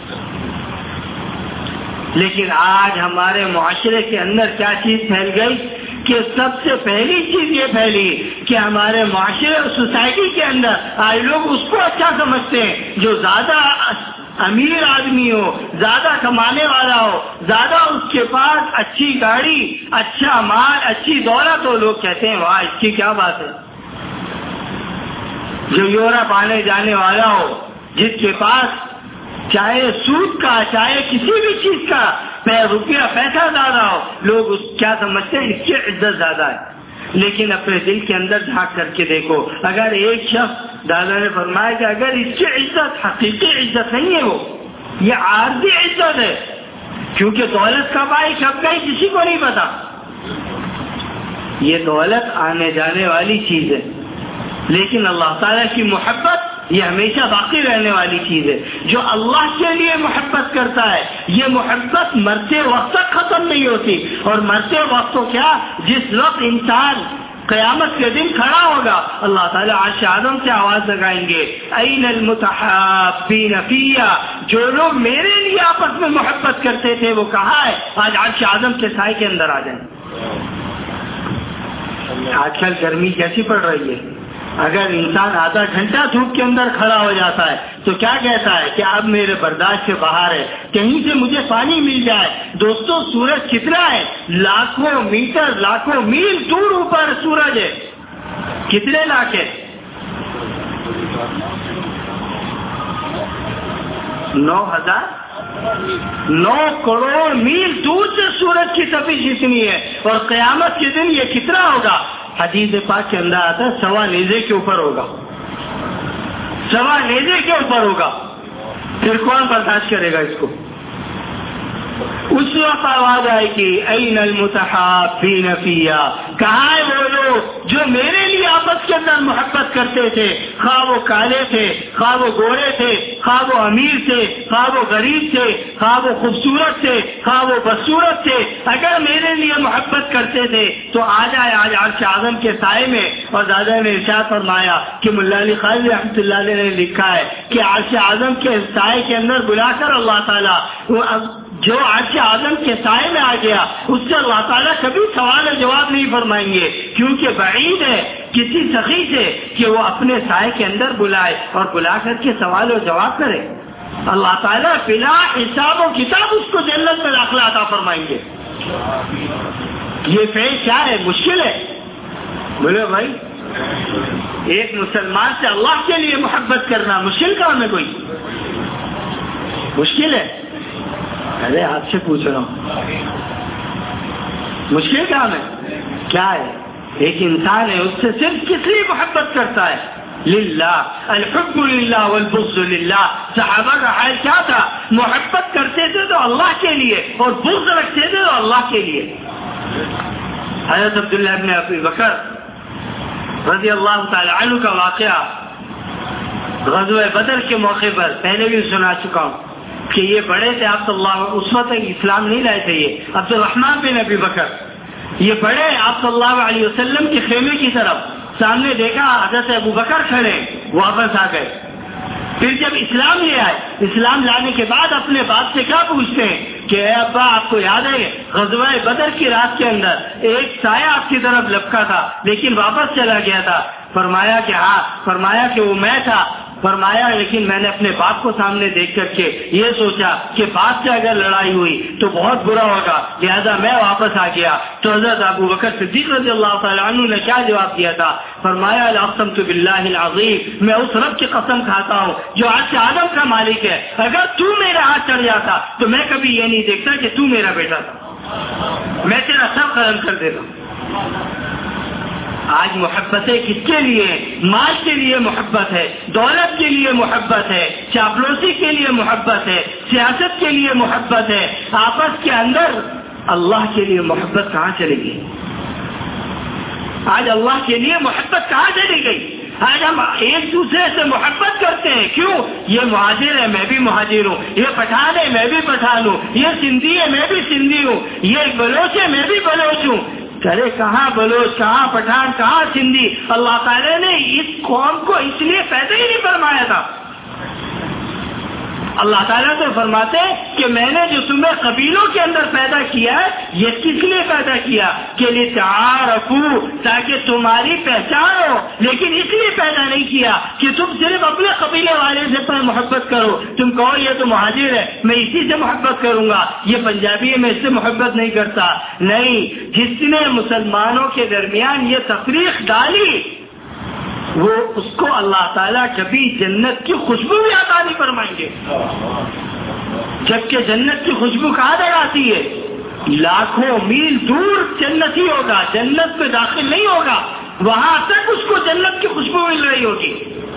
S1: لیکن آج ہمارے معاشرے کے اندر کیا چیز پھیل گئی کہ سب سے پہلی چیز یہ پھیلی کہ ہمارے معاشرے اور سوسائٹی کے اندر آج لوگ اس کو اچھا سمجھتے ہیں جو زیادہ امیر آدمی ہو، زیادہ کمانے والا ہو، زیادہ اس کے پاس اچھی گاڑی، اچھا مال، اچھی دولت ہو، لوگ کہتے ہیں واہ اس کی کیا بات ہے. جو یورپ آنے جانے والا ہو، جس کے پاس چاہے سود کا چاہے کسی بھی چیز کا روپیہ پیسہ زیادہ ہو، لوگ اس کیا سمجھتے ہیں اس کی عزت زیادہ ہے. لیکن اپنے دل کے اندر جھانک کر کے دیکھو، اگر ایک شخص دادا نے فرمایا کہ اگر اس کی عزت حقیقی عزت نہیں ہے، وہ یہ عارضی عزت ہے، کیونکہ دولت کب آئی کب گئی کسی کو نہیں پتا. یہ دولت آنے جانے والی چیز ہے، لیکن اللہ تعالیٰ کی محبت یہ ہمیشہ باقی رہنے والی چیز ہے. جو اللہ کے لیے محبت کرتا ہے یہ محبت مرتے وقت تک ختم نہیں ہوتی. اور مرتے وقت تو کیا، جس وقت انسان قیامت کے دن کھڑا ہوگا اللہ تعالیٰ عرش اعظم سے آواز لگائیں گے این المتحابین فیہ، جو لوگ میرے لیے آپس میں محبت کرتے تھے وہ کہاں ہے؟ آج عرش اعظم کے سائے کے اندر آ جائیں. آج کل گرمی کیسی پڑ رہی ہے، اگر انسان آدھا گھنٹہ دھوپ کے اندر کھڑا ہو جاتا ہے تو کیا کہتا ہے کہ اب میرے برداشت سے باہر ہے، کہیں سے مجھے پانی مل جائے. دوستو سورج کتنا ہے؟ لاکھوں میٹر لاکھوں میل دور اوپر سورج ہے. کتنے لاکھ ہے؟ نو ہزار نو کروڑ میل دور سے سورج کی تپش اتنی ہے. اور قیامت کے دن یہ کتنا ہوگا؟ حدیث پاک کے اندر آتا ہے سوا نیزے کے اوپر ہوگا، سوا نیزے کے اوپر ہوگا. پھر کون برداشت کرے گا اس کو؟ اس وقت آواز آئے گی این المتحابین فیہ، کہاں ہے وہ لوگ جو میرے لیے آپس کے اندر محبت کرتے تھے، خواہ وہ کالے تھے، خواہ وہ گورے تھے، خواہ وہ امیر تھے، خواہ وہ غریب تھے، خواہ وہ خوبصورت تھے، خواہ وہ بدصورت تھے، اگر میرے لیے محبت کرتے تھے تو آ جائے آج عرش اعظم کے سائے میں. اور دادا نے ارشاد فرمایا کہ ملا علی قاری رحمۃ اللہ علیہ نے لکھا ہے کہ عرش اعظم کے سائے کے اندر بلا کر اللہ تعالیٰ وہ جو عرش اعظم کے سائے میں آ گیا اس سے اللہ تعالیٰ کبھی سوال و جواب نہیں فرمائیں گے، کیونکہ بعید ہے کسی سخی سے کہ وہ اپنے سائے کے اندر بلائے اور بلا کر کے سوال و جواب کرے۔ اللہ تعالیٰ بلا حساب و کتاب اس کو جنت میں داخلہ عطا فرمائیں گے۔ یہ فعل کیا ہے؟ مشکل ہے؟ بولے بھائی، ایک مسلمان سے اللہ کے لیے محبت کرنا مشکل کام ہے؟ کوئی مشکل ہے؟ ارے آپ سے پوچھ رہا ہوں، مشکل کام ہے؟ کیا ہے؟ ایک انسان ہے، اس سے صرف کس لیے محبت کرتا ہے؟ للہ، الحب للہ والبغض للہ۔ صحابہ کا حال کیا تھا؟ محبت کرتے تھے تو اللہ کے لیے اور بغض رکھتے تھے تو اللہ کے لیے۔ حضرت عبداللہ ابن ابی بکر رضی اللہ تعالی عنہ کا واقعہ غزوہ بدر کے موقع پر پہلے بھی سنا چکا ہوں کہ یہ بڑے تھے، آپ صلی اللہ علیہ اس وقت اسلام نہیں لائے تھے، یہ عبد الرحمن بن ابی بکر، یہ بڑے آپ صلی اللہ علیہ وسلم کے خیمے کی طرف، سامنے دیکھا حضرت ابو بکر کھڑے، واپس آ گئے۔ پھر جب اسلام لے آئے، اسلام لانے کے بعد اپنے باپ سے کیا پوچھتے ہیں کہ اے ابا، آپ کو یاد ہے غزوہ بدر کی رات کے اندر ایک سایہ آپ کی طرف لپکا تھا لیکن واپس چلا گیا تھا؟ فرمایا کہ ہاں۔ فرمایا کہ وہ میں تھا۔ فرمایا لیکن میں نے اپنے باپ کو سامنے دیکھ کر کے یہ سوچا کہ باپ سے اگر لڑائی ہوئی تو بہت برا ہوگا، لہذا میں واپس آ گیا۔ تو حضرت ابو بکر صدیق رضی اللہ تعالیٰ عنہ نے کیا جواب دیا تھا؟ فرمایا اقسمت باللہ العظیم، میں اس رب کی قسم کھاتا ہوں جو عرش آدم کا مالک ہے، اگر تو میرے ہاتھ چڑھ جاتا تو میں کبھی یہ نہیں دیکھتا کہ تو میرا بیٹا تھا، میں تیرا سب قلم کر دیتا۔ آج محبتیں کس کے لیے؟ مال کے لیے محبت ہے، دولت کے لیے محبت ہے، چاپلوسی کے لیے محبت ہے، سیاست کے لیے محبت ہے، آپس کے اندر اللہ کے لیے محبت کہاں چلے گی؟ آج اللہ کے لیے محبت کہاں چلی گئی؟ آج ہم ایک دوسرے سے محبت کرتے ہیں، کیوں؟ یہ مہاجر ہے میں بھی مہاجر ہوں، یہ پٹھان ہے میں بھی پٹھان ہوں، یہ سندھی ہے میں بھی سندھی ہوں، یہ بلوچ ہے میں بھی بلوچ ہوں۔ کرے کہاں بلوچ، کہاں پٹھان، کہاں سندھی؟ اللہ تعالیٰ نے اس قوم کو اس لیے پیدا ہی نہیں فرمایا تھا۔ اللہ تعالیٰ تو فرماتے کہ میں نے جو تمہیں قبیلوں کے اندر پیدا کیا ہے یہ کس لیے پیدا کیا؟ کہ لتعارفوا، تاکہ تمہاری پہچان ہو، لیکن اس لیے پیدا نہیں کیا کہ تم صرف اپنے قبیلے والے سے پر محبت کرو۔ تم کہو یہ تو مہاجر ہے میں اسی سے محبت کروں گا، یہ پنجابی ہے میں اس سے محبت نہیں کرتا۔ نہیں، جس نے مسلمانوں کے درمیان یہ تفریق ڈالی وہ اس کو اللہ تعالیٰ کبھی جنت کی خوشبو بھی عطا نہیں فرمائیں گے، جبکہ جنت کی خوشبو کہاں تک آتی ہے؟ لاکھوں میل دور جنتی ہوگا، جنت میں داخل نہیں ہوگا، وہاں تک اس کو جنت کی خوشبو مل رہی ہوگی۔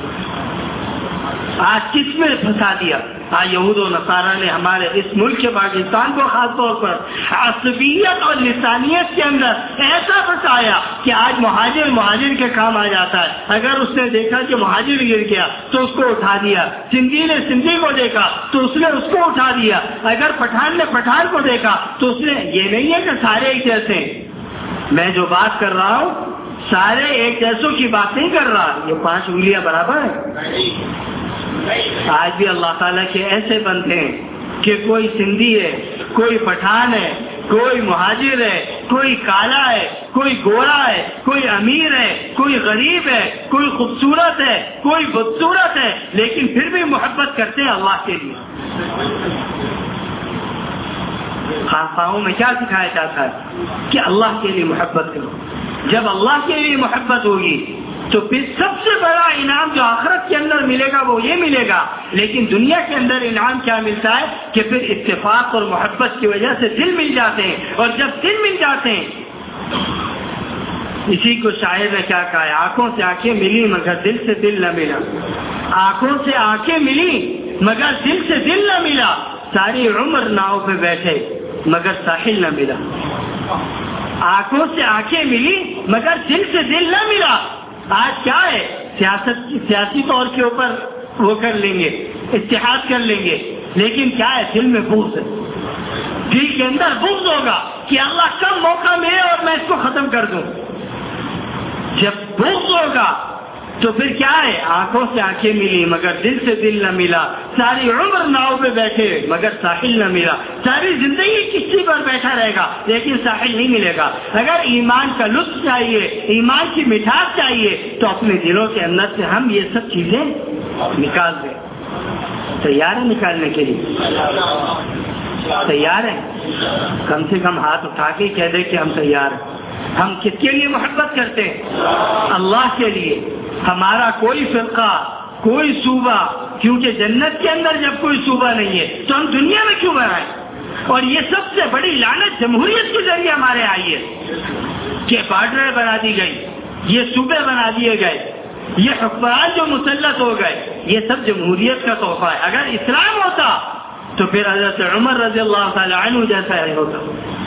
S1: آج کس میں پھنسا دیا؟ آج یہود و نصارہ نے ہمارے اس ملک کے پاکستان کو خاص طور پر عصبیت اور لسانیت کے اندر ایسا پھنسایا کہ آج مہاجر مہاجر کے کام آ جاتا ہے۔ اگر اس نے دیکھا کہ مہاجر گر گیا تو اس کو اٹھا دیا، سندھی نے سندھی کو دیکھا تو اس نے اس کو اٹھا دیا، اگر پٹھان نے پٹھان کو دیکھا تو اس نے، یہ نہیں ہے کہ سارے ایک جیسے ہیں۔ میں جو بات کر رہا ہوں سارے ایک جیسوں کی بات نہیں کر رہا، یہ پانچ انگلیاں برابر ہیں۔ آج بھی اللہ تعالیٰ کے ایسے بندے ہیں کہ کوئی سندھی ہے، کوئی پٹھان ہے، کوئی مہاجر ہے، کوئی کالا ہے، کوئی گورا ہے، کوئی امیر ہے، کوئی غریب ہے، کوئی خوبصورت ہے، کوئی بدصورت ہے، لیکن پھر بھی محبت کرتے ہیں اللہ کے لیے۔ خانقاہوں میں کیا سکھایا جاتا ہے کہ اللہ کے لیے محبت کرو۔ جب اللہ کے لیے محبت ہوگی تو پھر سب سے بڑا انعام جو آخرت کے اندر ملے گا وہ یہ ملے گا، لیکن دنیا کے اندر انعام کیا ملتا ہے کہ پھر اتفاق اور محبت کی وجہ سے دل مل جاتے ہیں، اور جب دل مل جاتے ہیں، اسی کو شاعر نے کیا کہا ہے، آنکھوں سے آنکھیں ملی مگر دل سے دل نہ ملا، آنکھوں سے آنکھیں ملی مگر دل سے دل نہ ملا، ساری عمر ناؤ پہ بیٹھے مگر ساحل نہ ملا۔ آنکھوں سے آنکھیں ملی مگر دل سے دل نہ ملا۔ آج کیا ہے، سیاست سیاسی طور کے اوپر وہ کر لیں گے، اتحاد کر لیں گے، لیکن کیا ہے، دل میں بغض ہے، دل کے اندر بغض ہوگا کہ اللہ کب موقع ملے اور میں اس کو ختم کر دوں۔ جب بغض ہوگا تو پھر کیا ہے؟ آنکھوں سے آنکھیں ملی مگر دل سے دل نہ ملا، ساری عمر ناؤ پہ بیٹھے مگر ساحل نہ ملا، ساری زندگی کشتی پر بیٹھا رہے گا لیکن ساحل نہیں ملے گا۔ اگر ایمان کا لطف چاہیے، ایمان کی مٹھاس چاہیے تو اپنے دلوں کے اندر سے ہم یہ سب چیزیں نکال دیں۔ تیار ہے نکالنے کے لیے؟ تیار ہیں؟ کم سے کم ہاتھ اٹھا کے کہہ دے کہ ہم تیار ہیں۔ ہم کس کے لیے محبت کرتے ہیں؟ اللہ کے لیے۔ ہمارا کوئی فرقہ، کوئی صوبہ، کیونکہ جنت کے اندر جب کوئی صوبہ نہیں ہے تو ہم دنیا میں کیوں بنائیں؟ اور یہ سب سے بڑی لعنت جمہوریت کے ذریعے ہمارے آئی ہے کہ بارڈریں بنا دی گئی، یہ صوبے بنا دیے گئے، یہ حکمران جو مسلط ہو گئے، یہ سب جمہوریت کا تحفہ ہے۔ اگر اسلام ہوتا تو پھر حضرت عمر رضی اللہ تعالی عنہ جیسا ہوتا۔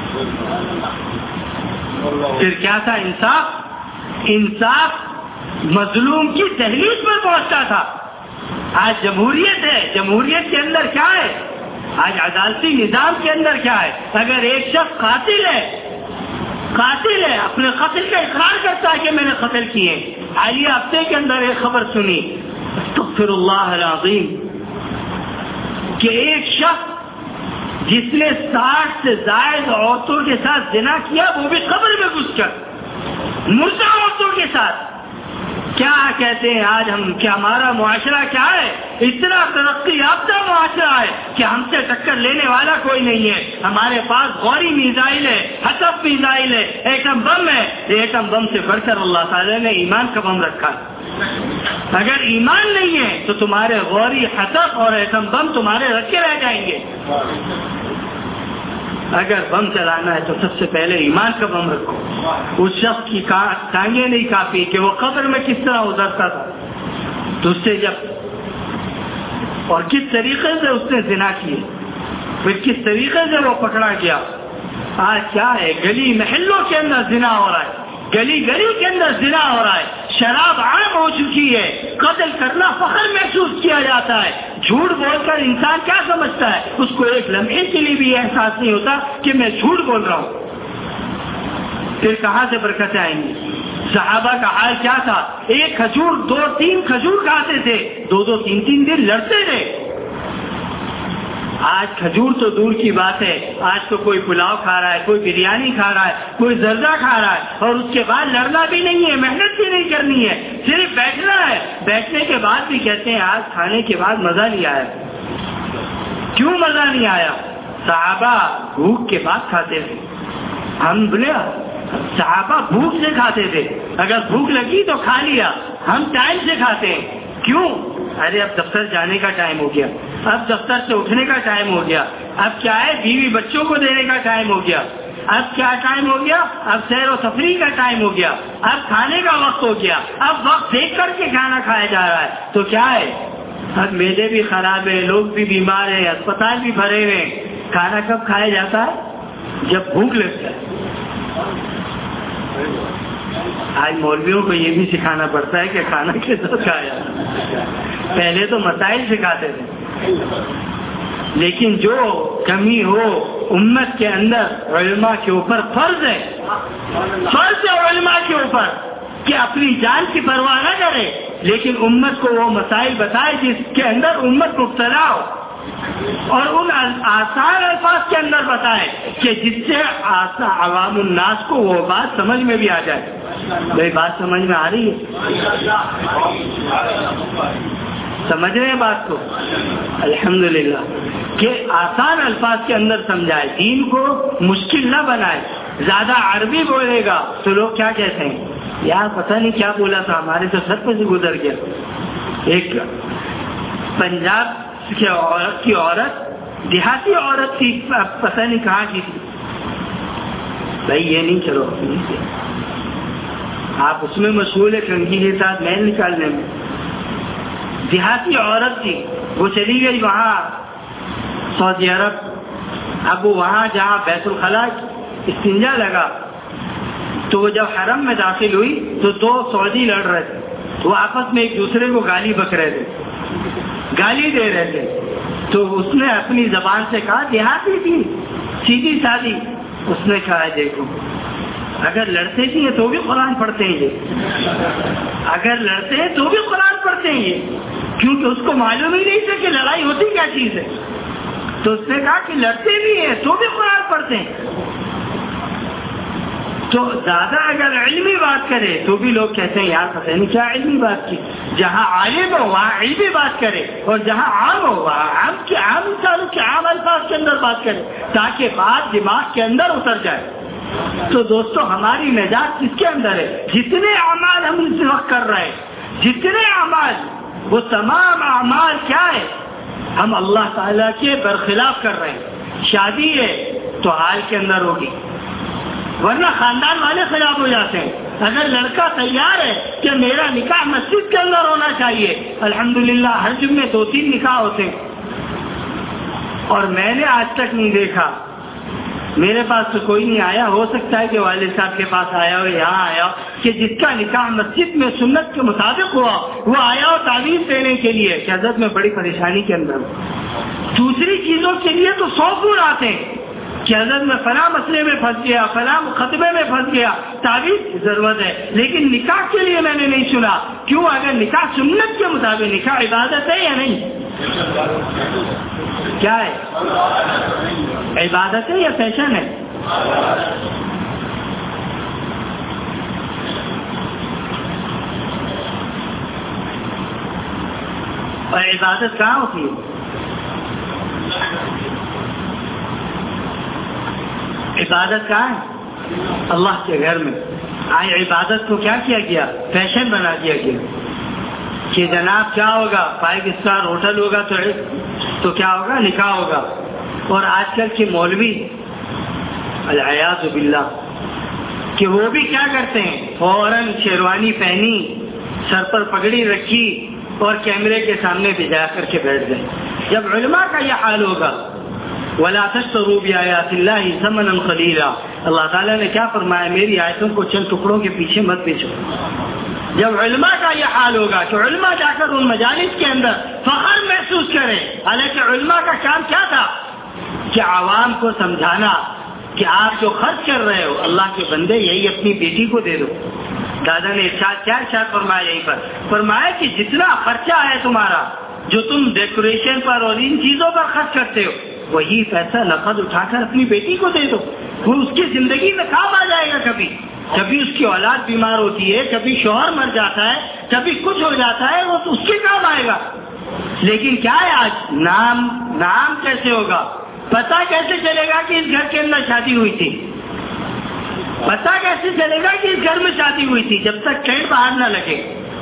S1: پھر کیا تھا؟ انصاف انصاف مظلوم کی دہلیز پر پہنچتا تھا۔ آج جمہوریت ہے، جمہوریت کے اندر کیا ہے؟ آج عدالتی نظام کے اندر کیا ہے؟ اگر ایک شخص قاتل ہے قاتل ہے اپنے قتل کا اقرار کرتا ہے کہ میں نے قتل کیے۔ حالیہ ہفتے کے اندر ایک خبر سنی، استغفر اللہ العظیم، کہ ایک شخص جس نے ساٹھ سے زائد عورتوں کے ساتھ زنا کیا، وہ بھی قبر میں گھس کر مردہ عورتوں کے ساتھ۔ کیا کہتے ہیں آج ہم کہ ہمارا معاشرہ کیا ہے؟ اتنا ترقی یافتہ معاشرہ ہے کہ ہم سے ٹکر لینے والا کوئی نہیں ہے۔ ہمارے پاس غوری میزائل ہے، حطب میزائل ہے، ایٹم بم ہے۔ ایٹم بم سے بڑھ کر اللہ تعالیٰ نے ایمان کا بم رکھا ہے۔ اگر ایمان نہیں ہے تو تمہارے غوری، حطب اور ایٹم بم تمہارے رکھے رہ جائیں گے۔ اگر بم چلانا ہے تو سب سے پہلے ایمان کا بم رکھو۔ اس شخص کی ٹانگیں نہیں کافی کہ وہ قبر میں کس طرح اترتا تھا، تو اس سے جب اور کس طریقے سے اس نے زنا کیے، پھر کس طریقے سے وہ پکڑا گیا۔ آج کیا ہے؟ گلی محلوں کے اندر زنا ہو رہا ہے، گلی گلی کے اندر زنا ہو رہا ہے، شراب عام ہو چکی ہے، قتل کرنا فخر محسوس کیا جاتا ہے۔ جھوٹ بول کر انسان کیا سمجھتا ہے؟ اس کو ایک لمحے کے لیے بھی احساس نہیں ہوتا کہ میں جھوٹ بول رہا ہوں۔ پھر کہاں سے برکتیں آئیں گی؟ صحابہ کا حال کیا تھا؟ ایک کھجور دو تین کھجور کھاتے تھے، دو دو تین تین دن لڑتے تھے۔ آج کھجور تو دور کی بات ہے، آج تو کوئی پلاؤ کھا رہا ہے، کوئی بریانی کھا رہا ہے، کوئی زردہ کھا رہا ہے، اور اس کے بعد لڑنا بھی نہیں ہے، محنت بھی نہیں کرنی ہے، صرف بیٹھنا ہے۔ بیٹھنے کے بعد بھی کہتے ہیں آج کھانے کے بعد مزہ نہیں آیا۔ کیوں مزہ نہیں آیا؟ صحابہ بھوک کے بعد کھاتے تھے، ہم بولے صحابہ بھوک سے کھاتے تھے، اگر بھوک لگی تو کھا لیا، ہم ٹائم سے کھاتے ہیں۔ کیوں؟ ارے اب دفتر جانے کا ٹائم ہو گیا، اب دفتر سے اٹھنے کا ٹائم ہو گیا، اب کیا ہے بیوی بچوں کو دینے کا ٹائم ہو گیا، اب کیا ٹائم ہو گیا؟ اب سیر و تفریح کا ٹائم ہو گیا، اب کھانے کا وقت ہو گیا، اب وقت دیکھ کر کے کھانا کھایا جا رہا ہے۔ تو کیا ہے؟ اب معدے بھی خراب ہے، لوگ بھی بیمار ہیں، اسپتال بھی بھرے ہوئے ہیں۔ کھانا کب کھایا جاتا ہے؟ جب بھوک لگتا ہے۔ آج مولویوں کو یہ بھی سکھانا پڑتا ہے کہ کھانا کیسے کھایا۔ پہلے تو مسائل سکھاتے تھے، لیکن جو کمی ہو امت کے اندر علماء کے اوپر فرض ہے، فرض ہے علماء کے اوپر کہ اپنی جان کی پرواہ نہ کرے، لیکن امت کو وہ مسائل بتائے جس کے اندر امت مبتلا ہو، اور ان آسان الفاظ کے اندر بتائے کہ جس سے عوام الناس کو وہ بات سمجھ میں بھی آ جائے۔ بھائی بات سمجھ میں آ رہی ہے؟ سمجھ رہے ہیں بات کو؟ الحمدللہ کہ آسان الفاظ کے اندر سمجھائے، دین کو مشکل نہ بنائے۔ زیادہ عربی بولے گا تو لوگ کیا کہتے ہیں؟ یار پتہ نہیں کیا بولا تھا، ہمارے تو سر پہ سے گزر گیا۔ ایک پنجاب کی عورت کی عورت دیہاتی عورت تھی، پتہ نہیں کہاں کی تھی۔ بھائی یہ نہیں، چلو آپ اس میں مشغول ہے کنگھی کے ساتھ میل نکالنے میں۔ دیہاتی عورت تھی، وہ چلی گئی وہاں سعودی عرب۔ اب وہ وہاں جہاں بیت الخلاء استنجا لگا تو وہ جب حرم میں داخل ہوئی تو دو سعودی لڑ رہے تھے، وہ آپس میں ایک دوسرے کو گالی بک رہے تھے، گالی دے رہے تھے۔ تو اس نے اپنی زبان سے کہا، دیہاتی تھی سیدھی سادی، اس نے کہا دیکھو اگر لڑتے بھی ہیں تو بھی قرآن پڑھتے ہیں یہ، اگر لڑتے ہیں تو بھی قرآن پڑھتے ہیں یہ، کیونکہ اس کو معلوم ہی نہیں تھا کہ لڑائی ہوتی کیا چیز ہے، تو اس نے کہا کہ لڑتے بھی ہیں تو بھی قرآن پڑھتے ہیں۔ تو زیادہ اگر علمی بات کرے تو بھی لوگ کہتے ہیں یار پتہ نہیں کیا علمی بات کی، جہاں عالم ہو وہاں علمی بات کرے، اور جہاں عام ہو وہاں عام کے عام انسانوں کے عام الفاظ کے اندر بات کرے تاکہ بات دماغ کے اندر اتر جائے۔ تو دوستو ہماری نجات کس کے اندر ہے؟ جتنے اعمال ہم اس وقت کر رہے ہیں، جتنے اعمال، وہ تمام اعمال کیا ہے؟ ہم اللہ تعالیٰ کے برخلاف کر رہے ہیں۔ شادی ہے تو حال کے اندر ہوگی، ورنہ خاندان والے خلاف ہو جاتے ہیں۔ اگر لڑکا تیار ہے کہ میرا نکاح مسجد کے اندر ہونا چاہیے، الحمدللہ ہر جمعے دو تین نکاح ہوتے ہیں، اور میں نے آج تک نہیں دیکھا، میرے پاس تو کوئی نہیں آیا، ہو سکتا ہے کہ والد صاحب کے پاس آیا ہو، یہاں آیا ہو، کہ جس کا نکاح مسجد میں سنت کے مطابق ہوا، وہ آیا ہو تعویذ دینے کے لیے کہ حضرت میں بڑی پریشانی کے اندر ہوں۔ دوسری چیزوں کے لیے تو سو فون آتے ہیں کہ حضرت میں فلاں مسئلے میں پھنس گیا، فلاں مقدمے میں پھنس گیا، تعویذ کی ضرورت ہے، لیکن نکاح کے لیے میں نے نہیں سنا۔ کیوں؟ اگر نکاح سنت کے مطابق، نکاح عبادت ہے یا نہیں؟ کیا ہے؟ عبادت ہے یا فیشن ہے؟ اور عبادت کہاں ہوتی ہے؟ عبادت کہاں ہے؟ اللہ کے گھر میں۔ آج عبادت کو کیا کیا گیا؟ فیشن بنا دیا گیا کہ جناب کیا ہوگا، فائیو اسٹار ہوٹل ہوگا تو تو کیا ہوگا؟ نکاح ہوگا۔ اور آج کل کے مولوی العیاذ باللہ کہ وہ بھی کیا کرتے ہیں، فوراً شیروانی پہنی، سر پر پگڑی رکھی اور کیمرے کے سامنے بجا کر کے بیٹھ گئے۔ جب علماء کا یہ حال ہوگا، وَلَا تَشْتَرُوا بِآيَاتِ اللَّهِ ثَمَنًا قَلِيلًا، اللہ تعالیٰ نے کیا فرمایا؟ میری آیتوں کو چند ٹکڑوں کے پیچھے مت بیچو۔ جب علماء کا یہ حال ہوگا کہ علماء جا کر ان مجالس کے اندر فخر محسوس کریں، حالانکہ علماء کا کام کیا تھا؟ کہ عوام کو سمجھانا کہ آپ جو خرچ کر رہے ہو اللہ کے بندے یہی اپنی بیٹی کو دے دو۔ دادا نے ارشاد کیا ارشاد فرمایا یہیں پر؟ فرمایا کہ جتنا خرچہ ہے تمہارا، جو تم ڈیکوریشن پر اور ان چیزوں پر خرچ کرتے ہو، وہی پیسہ نقد اٹھا کر اپنی بیٹی کو دے دو، وہ اس کی زندگی میں کام آ جائے گا۔ کبھی کبھی اس کی اولاد بیمار ہوتی ہے، کبھی شوہر مر جاتا ہے، کبھی کچھ ہو جاتا ہے، وہ تو اس کے کام آئے گا۔ لیکن کیا ہے آج؟ نام نام کیسے ہوگا؟ پتہ کیسے چلے گا کہ اس گھر کے اندر شادی ہوئی تھی؟ پتہ کیسے چلے گا کہ اس گھر میں شادی ہوئی تھی جب تک ٹینٹ باہر نہ لگے؟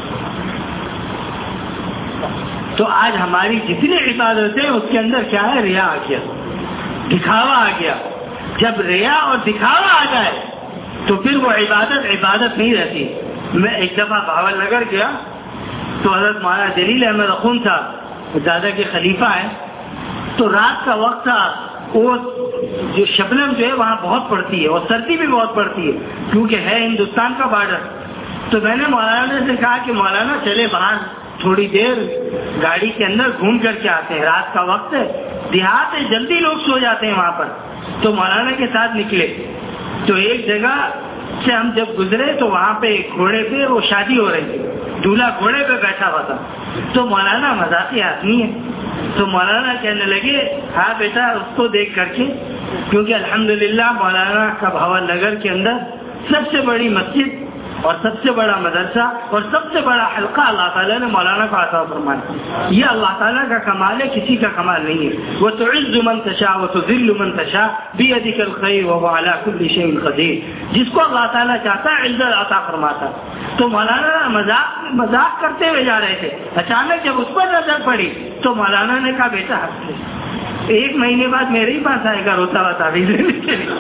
S1: تو آج ہماری جتنی عبادتیں اس کے اندر کیا ہے؟ ریا آ گیا، دکھاوا آ گیا۔ جب ریا اور دکھاوا آ جائے تو پھر وہ عبادت عبادت نہیں رہتی۔ میں ایک دفعہ بھاول نگر گیا تو حضرت مولانا جلیل احمد اخون صاحب دادا کے خلیفہ ہیں، تو رات کا وقت تھا، وہ جو شبنم جو ہے وہاں بہت پڑتی ہے اور سردی بھی بہت پڑتی ہے کیونکہ ہے ہندوستان کا بارڈر۔ تو میں نے مولانا سے کہا کہ مولانا چلے باہر تھوڑی دیر گاڑی کے اندر گھوم کر کے آتے ہیں، رات کا وقت ہے، دیہات ہے، جلدی لوگ سو جاتے ہیں وہاں پر۔ تو مولانا کے ساتھ نکلے تو ایک جگہ سے ہم جب گزرے تو وہاں پہ ایک گھوڑے پہ وہ شادی ہو رہی تھی، دولہا گھوڑے پہ بیٹھا ہوا تھا۔ تو مولانا مذاقی آدمی ہے، تو مولانا کہنے لگے ہاں بیٹا اس کو دیکھ کر کے، کیونکہ الحمدللہ مولانا کا بھاول نگر کے اندر سب سے بڑی مسجد اور سب سے بڑا مدرسہ اور سب سے بڑا حلقہ اللہ تعالیٰ نے مولانا کو عطا فرمایا۔ یہ اللہ تعالیٰ کا کمال ہے، کسی کا کمال نہیں ہے۔ وَتُعِزُّ مَن تَشَاءُ وَتُذِلُّ مَن تَشَاءُ بِيَدِكَ الْخَيْرُ وَهُوَ عَلَى كُلِّ شَيْءٍ قَدِيرٌ، جس کو اللہ تعالیٰ چاہتا ہے عزت عطا فرماتا۔ تو مولانا مذاق مذاق کرتے ہوئے جا رہے تھے، اچانک جب اس پر نظر پڑی تو مولانا نے کہا بیٹا ہنس لے، ایک مہینے بعد میرے ہی پاس آئے گا روتا ہوا تعویذ لینے کے لیے۔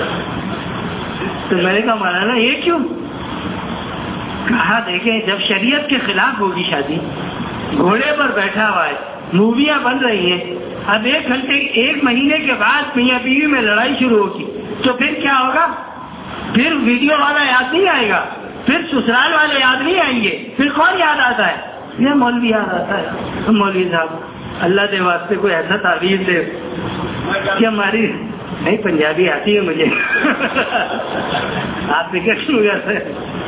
S1: تو میں نے کہا مولانا یہ کیوں؟ کہا دیکھیں جب شریعت کے خلاف ہوگی شادی، گھوڑے پر بیٹھا ہوا ہے، موویاں بن رہی ہیں، اب ایک گھنٹے ایک مہینے کے بعد میاں بیوی میں لڑائی شروع ہوگی تو پھر کیا ہوگا؟ پھر ویڈیو والا یاد نہیں آئے گا، پھر سسرال والے یاد نہیں آئیں گے، پھر کون یاد آتا ہے؟ یہ مولوی یاد آتا ہے۔ مولوی صاحب اللہ دے واسطے کوئی ایسا تعویذ دے کہ ہماری نہیں، پنجابی آتی ہے مجھے آپ فکر شروع کرتے.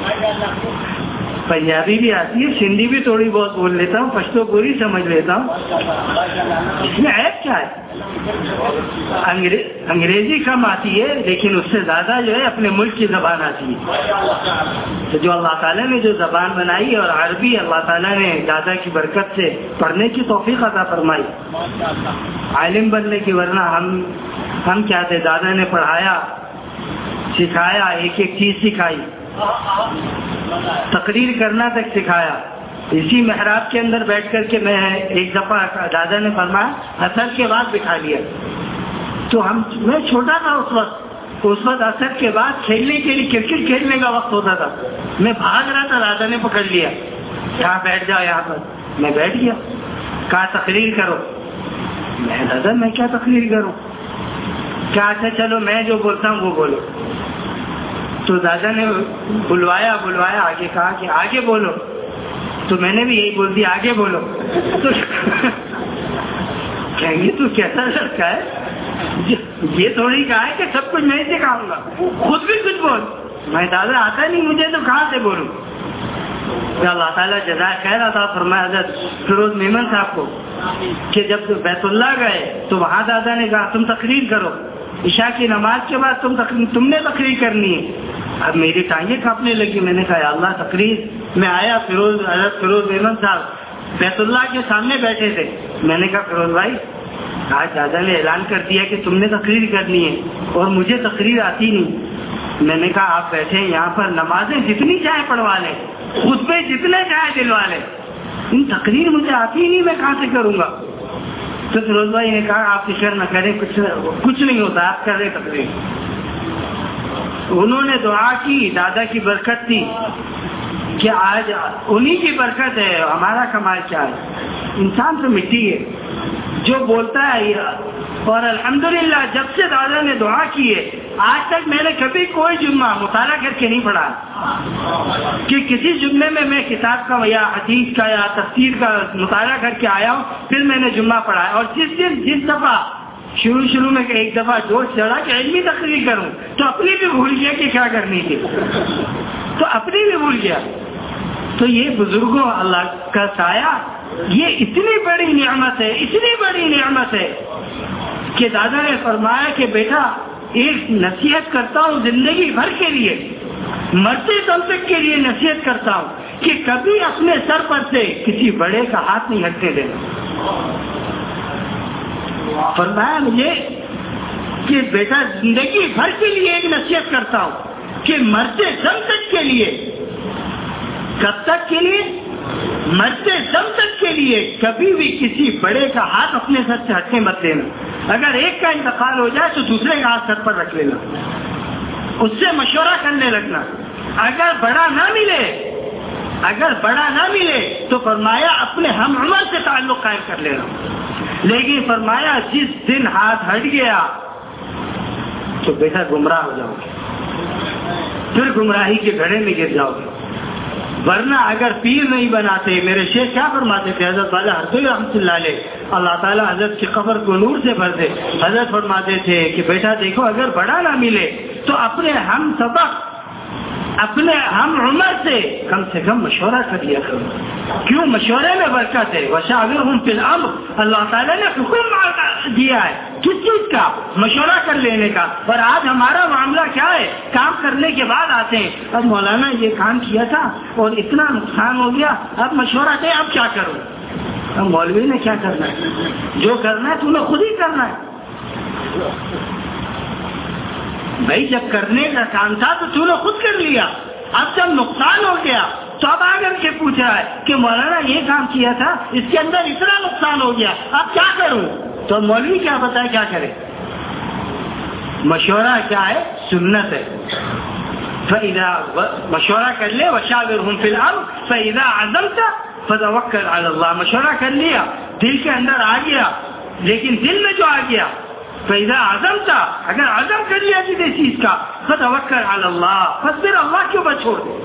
S1: پنجابی بھی آتی ہے, سندھی بھی تھوڑی بہت بول لیتا ہوں, پشتو پوری سمجھ لیتا ہوں. اس میں عیب کیا ہے؟ انگریزی کم آتی ہے لیکن اس سے زیادہ جو ہے اپنے ملک کی زبان آتی ہے. تو جو اللہ تعالیٰ نے جو زبان بنائی اور عربی اللہ تعالیٰ نے دادا کی برکت سے پڑھنے کی توفیق عطا فرمائی, عالم بننے کی, ورنہ ہم ہم کیا تھے, دادا نے پڑھایا سکھایا, ایک ایک چیز سکھائی, تقریر کرنا تک سکھایا. اسی محراب کے اندر بیٹھ کر کے میں ایک دفعہ دادا نے فرمایا اثر کے بعد بٹھا لیا. تو ہم میں چھوٹا تھا اس وقت, اس وقت اثر کے بعد کھیلنے کے لیے کرکٹ کھیلنے کا وقت ہوتا تھا, میں بھاگ رہا تھا, دادا نے پکڑ لیا, کہاں بیٹھ جاؤ یہاں پر. میں بیٹھ گیا, کہا تقریر کرو. میں دادا میں کیا تقریر کروں؟ کہا اچھا چلو میں جو بولتا ہوں وہ بولو. تو دادا نے بلوایا بلوایا آگے, کہا کہ آگے بولو. تو میں نے بھی یہی بول دیا آگے بولو. تو کہیں گے تو کیسا لڑکا ہے, یہ تھوڑی کہا ہے کہ سب کچھ میں سکھاؤں گا, خود بھی کچھ بول. میں دادا آتا نہیں مجھے تو کہاں سے بولوں. اللہ تعالیٰ جزائے خیر عطا فرمائے حضرت فیروز میمن صاحب کو, کہ جب بیت اللہ گئے تو وہاں دادا نے کہا تم تقریر کرو, عشاء کی نماز کے بعد تم تقریر, تم نے تقریر کرنی ہے. اب میری ٹانگیں کانپنے لگی, میں نے کہا اللہ تقریر. میں آیا, فیروز حضرت فیروز میمن صاحب بیت اللہ کے سامنے بیٹھے تھے. میں نے کہا فیروز بھائی آج دادا نے اعلان کر دیا کہ تم نے تقریر کرنی ہے اور مجھے تقریر آتی نہیں. میں نے کہا آپ بیٹھے ہیں یہاں پر, نمازیں جتنی چاہے پڑھوا لیں, خطبے جتنے چاہے دلوا لیں, ان تقریر مجھے آتی ہی نہیں, میں کہاں سے کروں گا. تو فیروز بھائی نے کہا آپ فکر نہ کریں, کچھ کچھ نہیں ہوتا, آپ کر رہے تقریر. انہوں نے دعا کی, دادا کی برکت تھی کہ آج انہی کی برکت ہے, ہمارا کمال کیا ہے. انسان تو مٹی ہے, جو بولتا ہے. اور الحمدللہ جب سے دادا نے دعا کی ہے آج تک میں نے کبھی کوئی جمعہ مطالعہ کر کے نہیں پڑھا کہ کسی جمعے میں میں کتاب کا یا حدیث کا یا تفسیر کا مطالعہ کر کے آیا ہوں پھر میں نے جمعہ پڑھا ہے. اور جس دن جس دفعہ شروع شروع میں ایک دفعہ جوش چڑھا کہ علمی تقریر کروں تو اپنی بھی بھول گیا کہ کیا کرنی تھی, تو اپنی بھی بھول گیا. تو یہ بزرگوں اللہ کا سایہ, یہ اتنی بڑی نعمت ہے, اتنی بڑی نعمت ہے کہ دادا نے فرمایا کہ بیٹا ایک نصیحت کرتا ہوں زندگی بھر کے لیے, مرتے دم تک کے لیے نصیحت کرتا ہوں کہ کبھی اپنے سر پر سے کسی بڑے کا ہاتھ نہیں ہٹنے دینا. فرمایا مجھے کہ بیٹا زندگی بھر کے لیے ایک نصیحت کرتا ہوں کہ مرتے دم تک کے لیے, کب تک کے لیے, مرتے دم تک کے لیے کبھی بھی کسی بڑے کا ہاتھ اپنے سر سے ہٹنے مت دینا. اگر ایک کا انتقال ہو جائے تو دوسرے کا ہاتھ سر پر رکھ لینا, اس سے مشورہ کرنے لگنا. اگر بڑا نہ ملے اگر بڑا نہ ملے تو فرمایا اپنے ہم عمر سے تعلق قائم کر لینا. لیکن فرمایا جس دن ہاتھ ہٹ گیا تو بیٹا گمراہ ہو جاؤ گے, پھر گمراہی کے گھڑے میں گر جاؤ گے. ورنہ اگر پیر نہیں بناتے, میرے شیخ کیا فرماتے تھے حضرت والا حضرت رحمۃ اللہ علیہ, اللہ تعالیٰ حضرت کی قبر کو نور سے بھر دے, حضرت فرماتے تھے کہ بیٹا دیکھو اگر بڑا نہ ملے تو اپنے ہم سبق اپنے ہم عمر سے کم سے کم مشورہ کر لیا کرو. کیوں؟ مشورے میں برکت ہے. وشاورہم فی الامر, اللہ تعالیٰ نے حکم دیا ہے کس چیز کا؟ مشورہ کر لینے کا. اور آج ہمارا معاملہ کیا ہے؟ کام کرنے کے بعد آتے ہیں, اب مولانا یہ کام کیا تھا اور اتنا نقصان ہو گیا, اب مشورہ دے اب کیا کروں. اب مولوی نے کیا کرنا ہے؟ جو کرنا ہے تو نے خود ہی کرنا ہے. بھائی جب کرنے کا کام تھا تو تو نے خود کر لیا, اب جب نقصان ہو گیا تو اب آ کر کے پوچھ رہا ہے کہ مولانا یہ کام کیا تھا اس کے اندر اتنا نقصان ہو گیا اب کیا کروں. تو مولوی کیا بتائے کیا کرے؟ مشورہ کیا ہے؟ سنت ہے. فَإِذَا مشورہ کر لے وَشَاوِرْهُمْ فِي الْأَمْرِ فَإِذَا عَزَمْتَ فَتَوَكَّلْ عَلَى اللَّهِ. مشورہ کر لیا, دل کے اندر آ گیا, لیکن دل میں جو آ گیا فَإِذَا عَزَمْتَ, اگر عزم کر لیا کسی چیز کا, فَتَوَكَّلْ عَلَى اللَّهِ, پس پھر اللہ کے اوپر چھوڑ دے.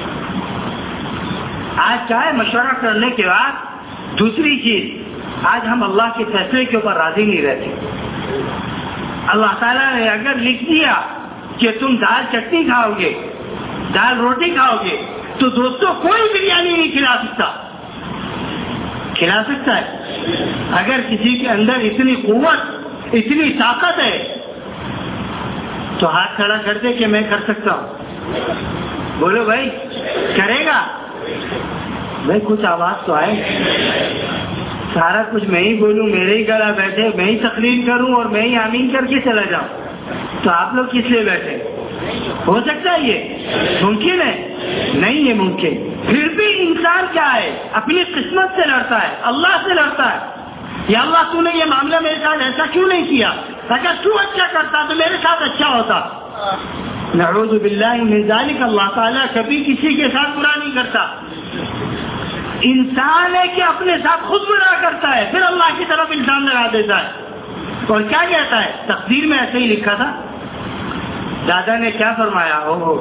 S1: آج کیا ہے؟ مشورہ کرنے کے بعد دوسری چیز, آج ہم اللہ کے فیصلے کے اوپر راضی نہیں رہتے. اللہ تعالیٰ نے اگر لکھ دیا کہ تم دال چٹنی کھاؤ گے، دال روٹی کھاؤ گے، تو دوستوں کوئی بریانی نہیں کھلا سکتا. کھلا سکتا ہے؟ اگر کسی کے اندر اتنی قوت، اتنی طاقت ہے تو ہاتھ کھڑا کر دے کہ میں کر سکتا ہوں. بولو بھائی، کرے گا؟ بھائی کچھ آواز تو آئے. سارا کچھ میں ہی بولوں، میرے ہی گلا بیٹھے، میں ہی تقریر کروں اور میں ہی آمین کر کے چلا جاؤں، تو آپ لوگ کس لیے بیٹھے؟ ہو سکتا ہے یہ ممکن ہے؟ نہیں ہے ممکن. پھر بھی انسان کیا ہے؟ اپنی قسمت سے لڑتا ہے، اللہ سے لڑتا ہے. یا اللہ تو نے یہ معاملہ میرے ساتھ ایسا کیوں نہیں کیا؟ اگر تو اچھا کرتا تو میرے ساتھ اچھا ہوتا. نعوذ باللہ من ذالک. اللہ تعالیٰ کبھی کسی کے ساتھ برا نہیں کرتا. انسان ہے کہ اپنے ساتھ خود برا کرتا ہے، پھر اللہ کی طرف انسان لگا دیتا ہے. اور کیا کہتا ہے؟ تقدیر میں ایسے ہی لکھا تھا. دادا نے کیا فرمایا؟ او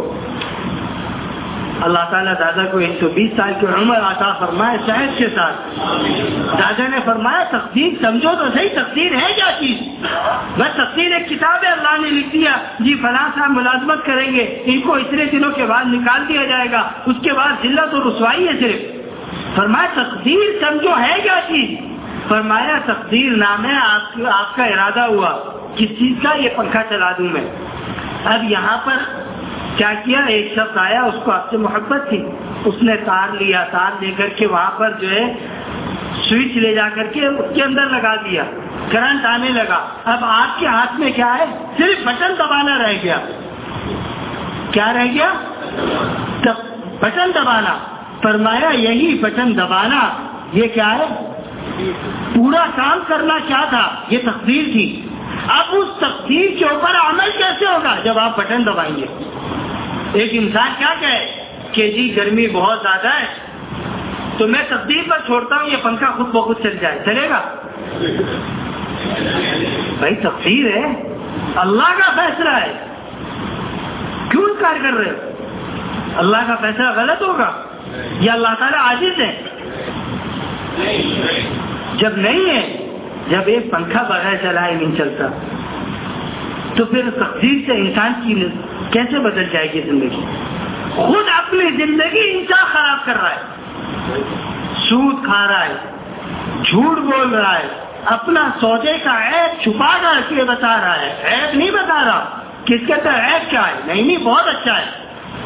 S1: اللہ تعالیٰ دادا کو ایک سو بیس سال کی عمر عطا فرمائے صحت کے ساتھ. دادا نے فرمایا تقدیر سمجھو تو صحیح، تقدیر ہے کیا چیز؟ بس تقدیر ایک کتاب ہے، اللہ نے لکھ دیا جی فلاں صاحب ملازمت کریں گے، ان کو اتنے دنوں کے بعد نکال دیا جائے گا، اس کے بعد ذلت و رسوائی ہے صرف. فرمایا تقدیر سمجھو ہے کیا چیز؟ فرمایا تقدیر نام ہے آپ آپ کا ارادہ ہوا کس چیز کا، یہ پنکھا چلا دوں میں. اب یہاں پر کیا کیا؟ ایک شخص آیا، اس کو آپ سے محبت تھی، اس نے تار لیا، تار لے کر کے وہاں پر جو ہے سوئچ لے جا کر کے اس کے اندر لگا دیا، کرنٹ آنے لگا. اب آپ کے ہاتھ میں کیا ہے؟ صرف بٹن دبانا رہ گیا. کیا رہ گیا؟ بٹن دبانا. فرمایا یہی بٹن دبانا یہ کیا ہے؟ پورا کام کرنا کیا تھا؟ یہ تقدیر تھی. اب اس تقدیر کے اوپر عمل کیسے ہوگا؟ جب آپ بٹن دبائیں گے. ایک انسان کیا کہے کہ جی گرمی بہت زیادہ ہے تو میں تقدیر پر چھوڑتا ہوں، یہ پنکھا خود بخود چل جائے، چلے گا؟ بھائی تقدیر ہے، اللہ کا فیصلہ ہے، کیوں انکار کر رہے ہو؟ اللہ کا فیصلہ غلط ہوگا یا اللہ تعالیٰ عاجز ہے؟ جب نہیں ہے، جب ایک پنکھا بغیر چلائے نہیں چلتا تو پھر تقدیر سے انسان کی کیسے بدل جائے گی زندگی؟ خود اپنی زندگی انسان خراب کر رہا ہے، سود کھا رہا ہے، جھوٹ بول رہا ہے، اپنا سودے کا عیب چھپا کر کے بتا رہا ہے. عیب نہیں بتا رہا، کس کے اندر عیب کیا ہے؟ نہیں نہیں بہت اچھا ہے.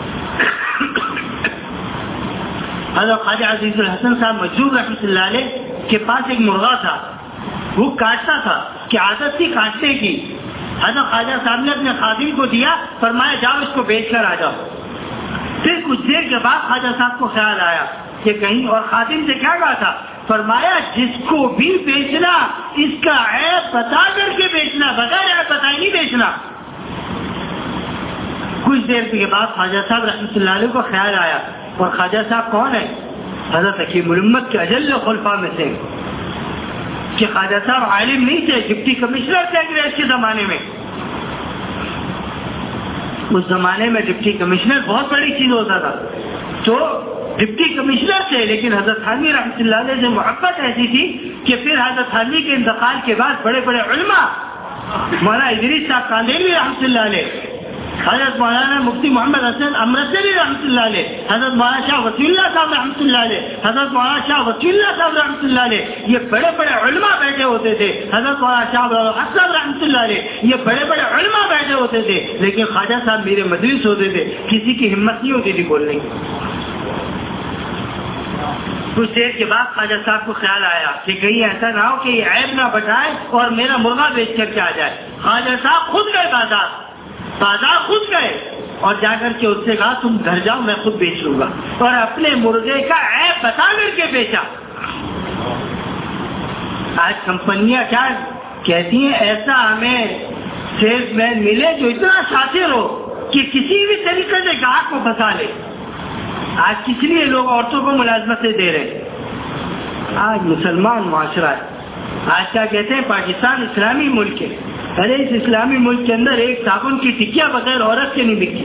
S1: حضرت خواجہ عزیز الحسن صاحب مجروح رحمۃ اللہ علیہ کے پاس ایک مرغا تھا، وہ کاٹتا تھا کہ عادت تھی کاٹنے کی. حضرت خواجہ صاحب نے اپنے خادم کو دیا، فرمایا جاؤ اس کو بیچ کر آ جاؤ. پھر کچھ دیر کے بعد خواجہ صاحب کو خیال آیا کہ کہیں، اور خادم سے کیا کہا تھا؟ فرمایا جس کو بھی بیچنا اس کا عیب بتا کر کے بیچنا، بغیر عیب بتائے نہیں بیچنا. کچھ دیر کے بعد خواجہ صاحب رحمۃ اللہ علیہ کو خیال آیا، اور خواجہ صاحب کون ہے؟ حضرت حکیم الامت کے اجل خلفاء میں سے، کہ خواجہ صاحب عالم نہیں تھے، ڈپٹی کمشنر تھے انگریز کے زمانے میں. اس زمانے میں ڈپٹی کمشنر بہت بڑی چیز ہوتا تھا. تو ڈپٹی کمشنر تھے، لیکن حضرت تھانوی رحمۃ اللہ علیہ سے محبت ایسی تھی کہ پھر حضرت تھانوی کے انتقال کے بعد بڑے بڑے علماء، مولانا ادریس صاحب کاندھلوی رحمۃ اللہ علیہ، حضرت مولانا مفتی محمد حسن امرتسری رحمۃ اللہ علیہ، حضرت مولانا شاہ ولی اللہ صاحب رحمۃ اللہ علیہ، حضرت مولانا شاہ ولی اللہ صاحب رحمۃ اللہ علیہ، یہ بڑے بڑے علماء بیٹھے ہوتے تھے. حضرت مولانا شاہ حسن رحمۃ اللہ علیہ، یہ بڑے بڑے علماء بیٹھے ہوتے تھے. لیکن خواجہ صاحب میرے مجلس ہوتے تھے، کسی کی ہمت نہیں ہوتی تھی بولنے کی. کچھ دیر کے بعد خواجہ صاحب کو خیال آیا کہ کہیں ایسا نہ ہو کہ یہ عیب نہ بٹائے اور میرا مرغا بیچ کر کے آ جائے. خواجہ صاحب خود گئے بازار بازار خود گئے اور جا کر کے اس سے کہا تم گھر جاؤ میں خود بیچ لوں گا، اور اپنے مرغے کا عیب بتا کر کے بیچا. آج کمپنیاں کیا کہتی ہیں؟ ایسا ہمیں سیلس مین ملے جو اتنا شاطر ہو کہ کسی بھی طریقے سے گاہک کو پھنسا لے. آج کس لیے لوگ عورتوں کو ملازمت سے دے رہے؟ آج مسلمان معاشرہ ہے. آج کیا کہتے ہیں؟ پاکستان اسلامی ملک ہے. ارے اس اسلامی ملک کے اندر ایک صابن کی ٹکیا بغیر عورت کے نہیں بکتی.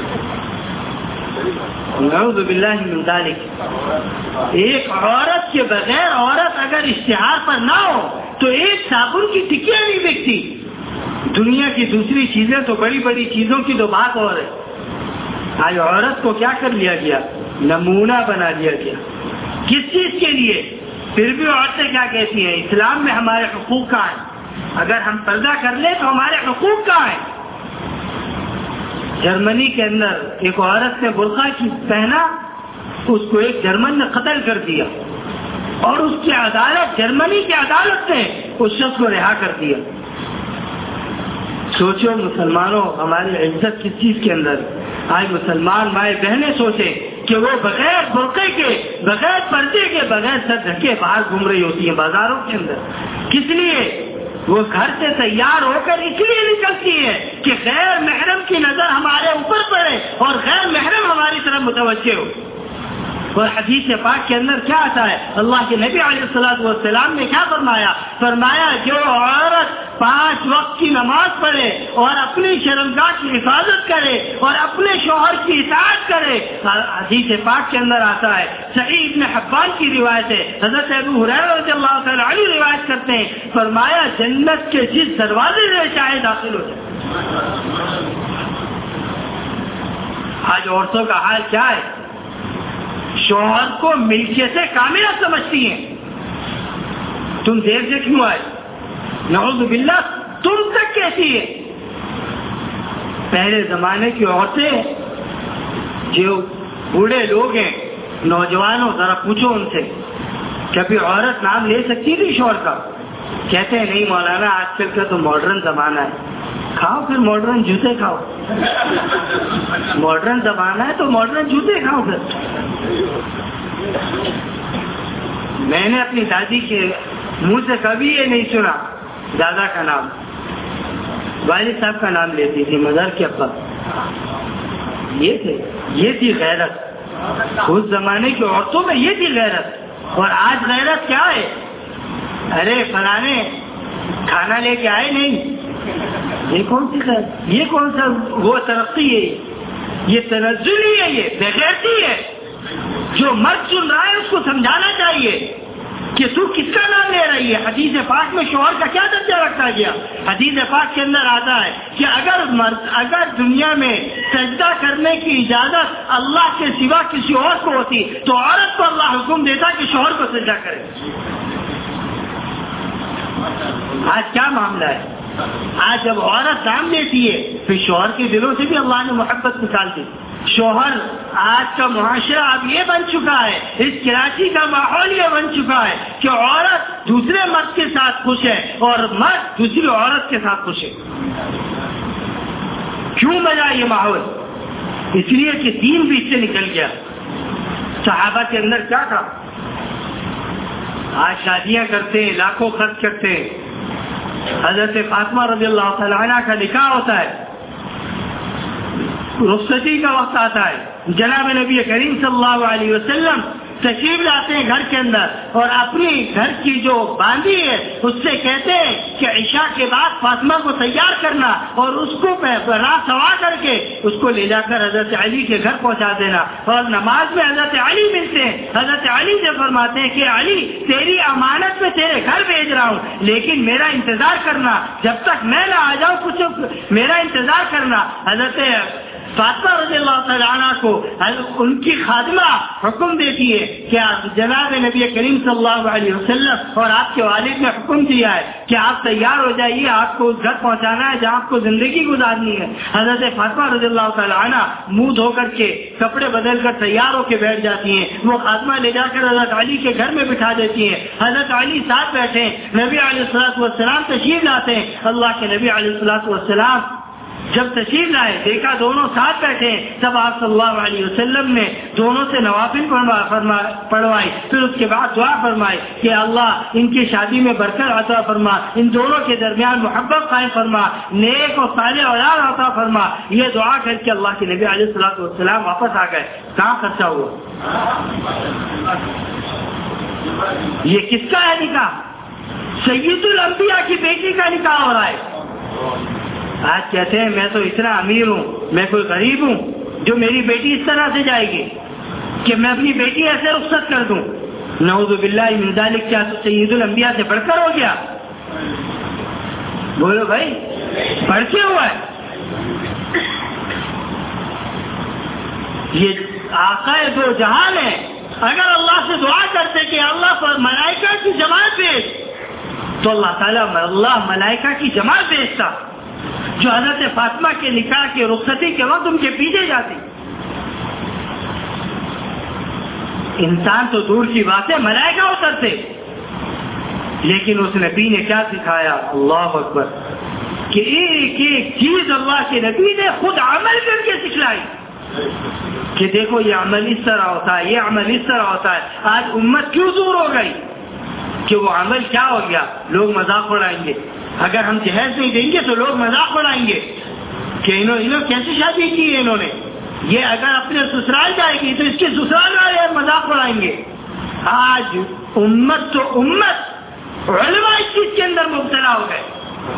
S1: نعوذ باللہ من ذالک. ایک عورت کے بغیر، عورت اگر اشتہار پر نہ ہو تو ایک صابن کی ٹکیا نہیں بکتی. دنیا کی دوسری چیزیں تو بڑی بڑی چیزوں کی تو بات اور ہے. آج عورت کو کیا کر لیا گیا؟ نمونہ بنا لیا گیا. کس چیز کے لیے؟ پھر بھی عورتیں کیا کہتی ہیں؟ اسلام میں ہمارے حقوق کہاں ہیں؟ اگر ہم پردہ کر لیں تو ہمارے حقوق کہاں ہیں؟ جرمنی کے اندر ایک عورت نے برقع کی پہنا، اس کو ایک جرمن نے قتل کر دیا، اور اس کی عدالت، جرمنی کی عدالت نے اس شخص کو رہا کر دیا. سوچو مسلمانوں، ہماری عزت کس چیز کے اندر؟ آج مسلمان مائیں بہنیں سوچیں کہ وہ بغیر برقعے کے، بغیر پردے کے، بغیر سر ڈھکے باہر گھوم رہی ہوتی ہیں بازاروں کے اندر. کس لیے؟ وہ گھر سے تیار ہو کر اس لیے نکلتی ہے کہ غیر محرم کی نظر ہمارے اوپر پڑے اور غیر محرم ہماری طرف متوجہ ہو. اور حدیث پاک کے اندر کیا آتا ہے؟ اللہ کے نبی علیہ الصلوۃ والسلام نے کیا فرمایا؟ فرمایا جو عورت پانچ وقت کی نماز پڑھے اور اپنی شرمگاہ کی حفاظت کرے اور اپنے شوہر کی اطاعت کرے. حدیث پاک کے اندر آتا ہے، صحیح ابن حبان کی روایت ہے، حضرت ابو ہریرہ رضی اللہ تعالی عنہ روایت کرتے ہیں، فرمایا جنت کے جس دروازے سے چاہے داخل ہو جائے. آج عورتوں کا حال کیا ہے؟ شوہر کو ملکیت سے کاملہ سمجھتی ہیں. تم دیر سے کیوں آئے؟ نعوذ باللہ تم تک کہتی ہے. پہلے زمانے کی عورتیں، جو بوڑھے لوگ ہیں، نوجوانوں ذرا پوچھو ان سے، کبھی عورت نام لے سکتی تھی شوہر کا؟ کہتے ہیں نہیں مولانا، آج کل کا تو ماڈرن زمانہ ہے. کھاؤ پھر ماڈرن جوتے کھاؤ. ماڈرن زمانہ ہے تو ماڈرن جوتے کھاؤ. پھر میں نے اپنی دادی کے منہ سے کبھی یہ نہیں سنا دادا کا نام، والد صاحب کا نام لیتی تھی، مدر کے ابا. یہ تھے، یہ تھی غیرت. اس زمانے کی عورتوں میں یہ تھی غیرت. اور آج غیرت کیا ہے؟ ارے فلانے کھانا لے کے آئے نہیں. یہ کون سی خیر؟ یہ کون سا وہ ترقی ہے؟ یہ تنزل ہی ہے، یہ بغیرتی ہے. جو مرد سن رہا ہے اس کو سمجھانا چاہیے کہ تو کس کا نام لے رہی ہے. حدیث پاک میں شوہر کا کیا درجہ رکھا گیا؟ حدیث پاک کے اندر آتا ہے کہ اگر مرد، اگر دنیا میں سجدہ کرنے کی اجازت اللہ کے سوا کسی اور کو ہوتی تو عورت کو اللہ حکم دیتا کہ شوہر کو سجدہ کرے. آج کیا معاملہ ہے؟ آج جب عورت دام دیتی ہے پھر شوہر کے دلوں سے بھی اللہ نے محبت نکال دی. شوہر، آج کا معاشرہ اب یہ بن چکا ہے، اس کراچی کا ماحول یہ بن چکا ہے کہ عورت دوسرے مرد کے ساتھ خوش ہے اور مرد دوسری عورت کے ساتھ خوش ہے. کیوں بنا یہ ماحول؟ اس لیے کہ دین بھی اس سے نکل گیا. صحابہ کے اندر کیا تھا؟ آج شادیاں کرتے ہیں، لاکھوں خرچ کرتے ہیں. حضرت فاطمہ رضی اللہ تعالی عنہ کا نکاح ہوتا ہے، رخصتی کا وقت آتا ہے، جناب نبی کریم صلی اللہ علیہ وسلم تشریف لاتے ہیں گھر کے اندر اور اپنی گھر کی جو باندھی ہے اس سے کہتے ہیں کہ عشاء کے بعد فاطمہ کو تیار کرنا اور اس کو راہ سوا کر کے اس کو لے جا کر حضرت علی کے گھر پہنچا دینا. اور نماز میں حضرت علی ملتے ہیں، حضرت علی سے فرماتے ہیں کہ علی تیری امانت میں تیرے گھر بھیج رہا ہوں، لیکن میرا انتظار کرنا، جب تک میں نہ آ جاؤں کچھ میرا انتظار کرنا. حضرت فاطمہ رضی اللہ تعالیٰ عنہ کو ان کی خادمہ حکم دیتی ہے کہ جناب نبی کریم صلی اللہ علیہ وسلم اور آپ کے والد نے حکم دیا ہے کہ آپ تیار ہو جائیے، آپ کو اس گھر پہنچانا ہے جہاں آپ کو زندگی گزارنی ہے. حضرت فاطمہ رضی اللہ تعالیٰ عنہ منہ دھو کر کے کپڑے بدل کر تیار ہو کے بیٹھ جاتی ہیں. وہ خادمہ لے جا کر حضرت علی کے گھر میں بٹھا دیتی ہیں. حضرت علی ساتھ بیٹھے ہیں، نبی علیہ الصلوۃ والسلام تشریف لاتے ہیں. اللہ کے نبی علیہ الصلوۃ والسلام جب تشریف لائے، دیکھا دونوں ساتھ بیٹھے ہیں، تب آپ صلی اللہ علیہ وسلم نے دونوں سے نوافل پڑھوائی. پھر اس کے بعد دعا فرمائی کہ اللہ ان کی شادی میں برکت عطا فرما، ان دونوں کے درمیان محبت قائم فرما، نیک اور صالح اولاد عطا فرما. یہ دعا کر کے اللہ کے نبی علیہ الصلوۃ والسلام واپس آ گئے. کہاں خرچہ ہوا؟ یہ کس کا ہے نکاح؟ سید الانبیاء کی بیٹی کا نکاح ہو رہا ہے. آج کہتے ہیں میں تو اتنا امیر ہوں، میں کوئی غریب ہوں جو میری بیٹی اس طرح سے جائے گی کہ میں اپنی بیٹی ایسے رخصت کر دوں. نعوذ باللہ من ذالک. کیا تو سید الانبیاء سے بڑھ کر ہو گیا؟ بولو بھائی. بڑھ کے ہوا ہے. یہ آقا دو جہان ہے. اگر اللہ سے دعا کرتے کہ اللہ ملائکہ کی جماعت بھیج، تو اللہ تعالیٰ اللہ ملائکہ کی جماعت بھیجتا جو حضرت فاطمہ کے نکاح کے رخصتی کے وقت ان کے پیچھے جاتی. انسان تو دور کی بات ہے، ملائکہ اترتے. لیکن اس نبی نے کیا سکھایا؟ اللہ اکبر، کہ ایک ایک چیز اللہ کے نبی نے خود عمل کر کے سکھلائی کہ دیکھو یہ عمل اس طرح ہوتا ہے، یہ عمل اس طرح ہوتا ہے. آج امت کیوں دور ہو گئی؟ کہ وہ عمل کیا ہو گیا؟ لوگ مذاق اڑائیں گے. اگر ہم جہیز نہیں دیں گے تو لوگ مذاق اڑائیں گے کہ انہوں انہوں کیسی شادی کی ہے انہوں نے. یہ اگر اپنے سسرال جائے گی تو اس کے سسرال والے مذاق اڑائیں گے. آج امت تو امت علماء اس چیز کے اندر مبتلا ہو گئے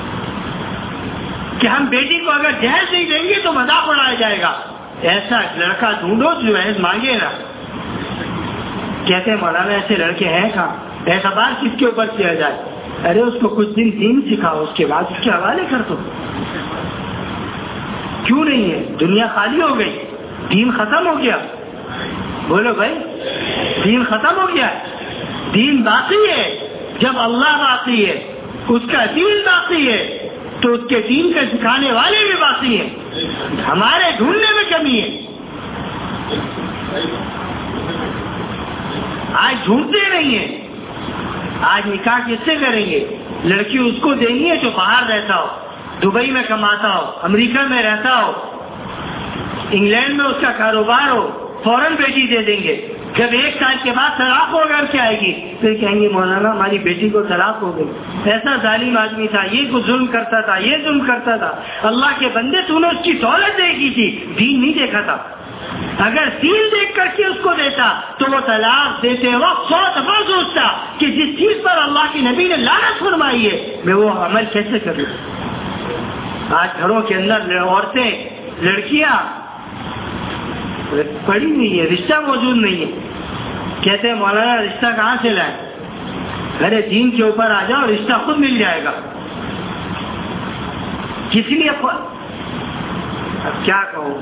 S1: کہ ہم بیٹی کو اگر جہیز نہیں دیں گے تو مذاق اڑایا جائے گا. ایسا لڑکا ڈھونڈو جو جہیز مانگے نا. کہتے ہیں مولانا ایسے لڑکے ہیں کہاں، اعتبار کس کے اوپر کیا جائے؟ ارے اس کو کچھ دن دین سکھاؤ، اس کے بعد اس کے حوالے کر دو. کیوں نہیں ہے؟ دنیا خالی ہو گئی، دین ختم ہو گیا. بولو بھائی، دین ختم ہو گیا. دین باقی ہے. جب اللہ باقی ہے، اس کا دین باقی ہے، تو اس کے دین کا سکھانے والے بھی باقی ہیں. ہمارے ڈھونڈنے میں کمی ہے. آج ڈھونڈتے نہیں ہیں. آج نکاح کس سے کریں گے؟ لڑکی اس کو دیں گے جو باہر رہتا ہو، دبئی میں کماتا ہو، امریکہ میں رہتا ہو، انگلینڈ میں اس کا کاروبار ہو، فوراً بیٹی دے دیں گے. جب ایک سال کے بعد طلاق ہو کر کے آئے گی پھر کہیں گے مولانا ہماری بیٹی کو طلاق ہو گئی، ایسا ظالم آدمی تھا، یہ کچھ ظلم کرتا تھا، یہ ظلم کرتا تھا. اللہ کے بندے تو نے اس کی دولت دیکھی تھی، دین نہیں دیکھا تھا. اگر دین دیکھ کر کے اس کو دیتا تو وہ طلاق دیتے وقت سو دفعہ سوچتا کہ جس چیز پر اللہ کی نبی نے لعنت فرمائی ہے میں وہ عمل کیسے کروں. آج گھروں کے اندر عورتیں، لڑکیاں پڑی ہوئی ہے، رشتہ موجود نہیں ہے. کہتے ہیں مولانا رشتہ کہاں سے لائیں؟ ارے دین کے اوپر آ جاؤ، رشتہ خود مل جائے گا. کس لیے؟ اب کیا کہوں،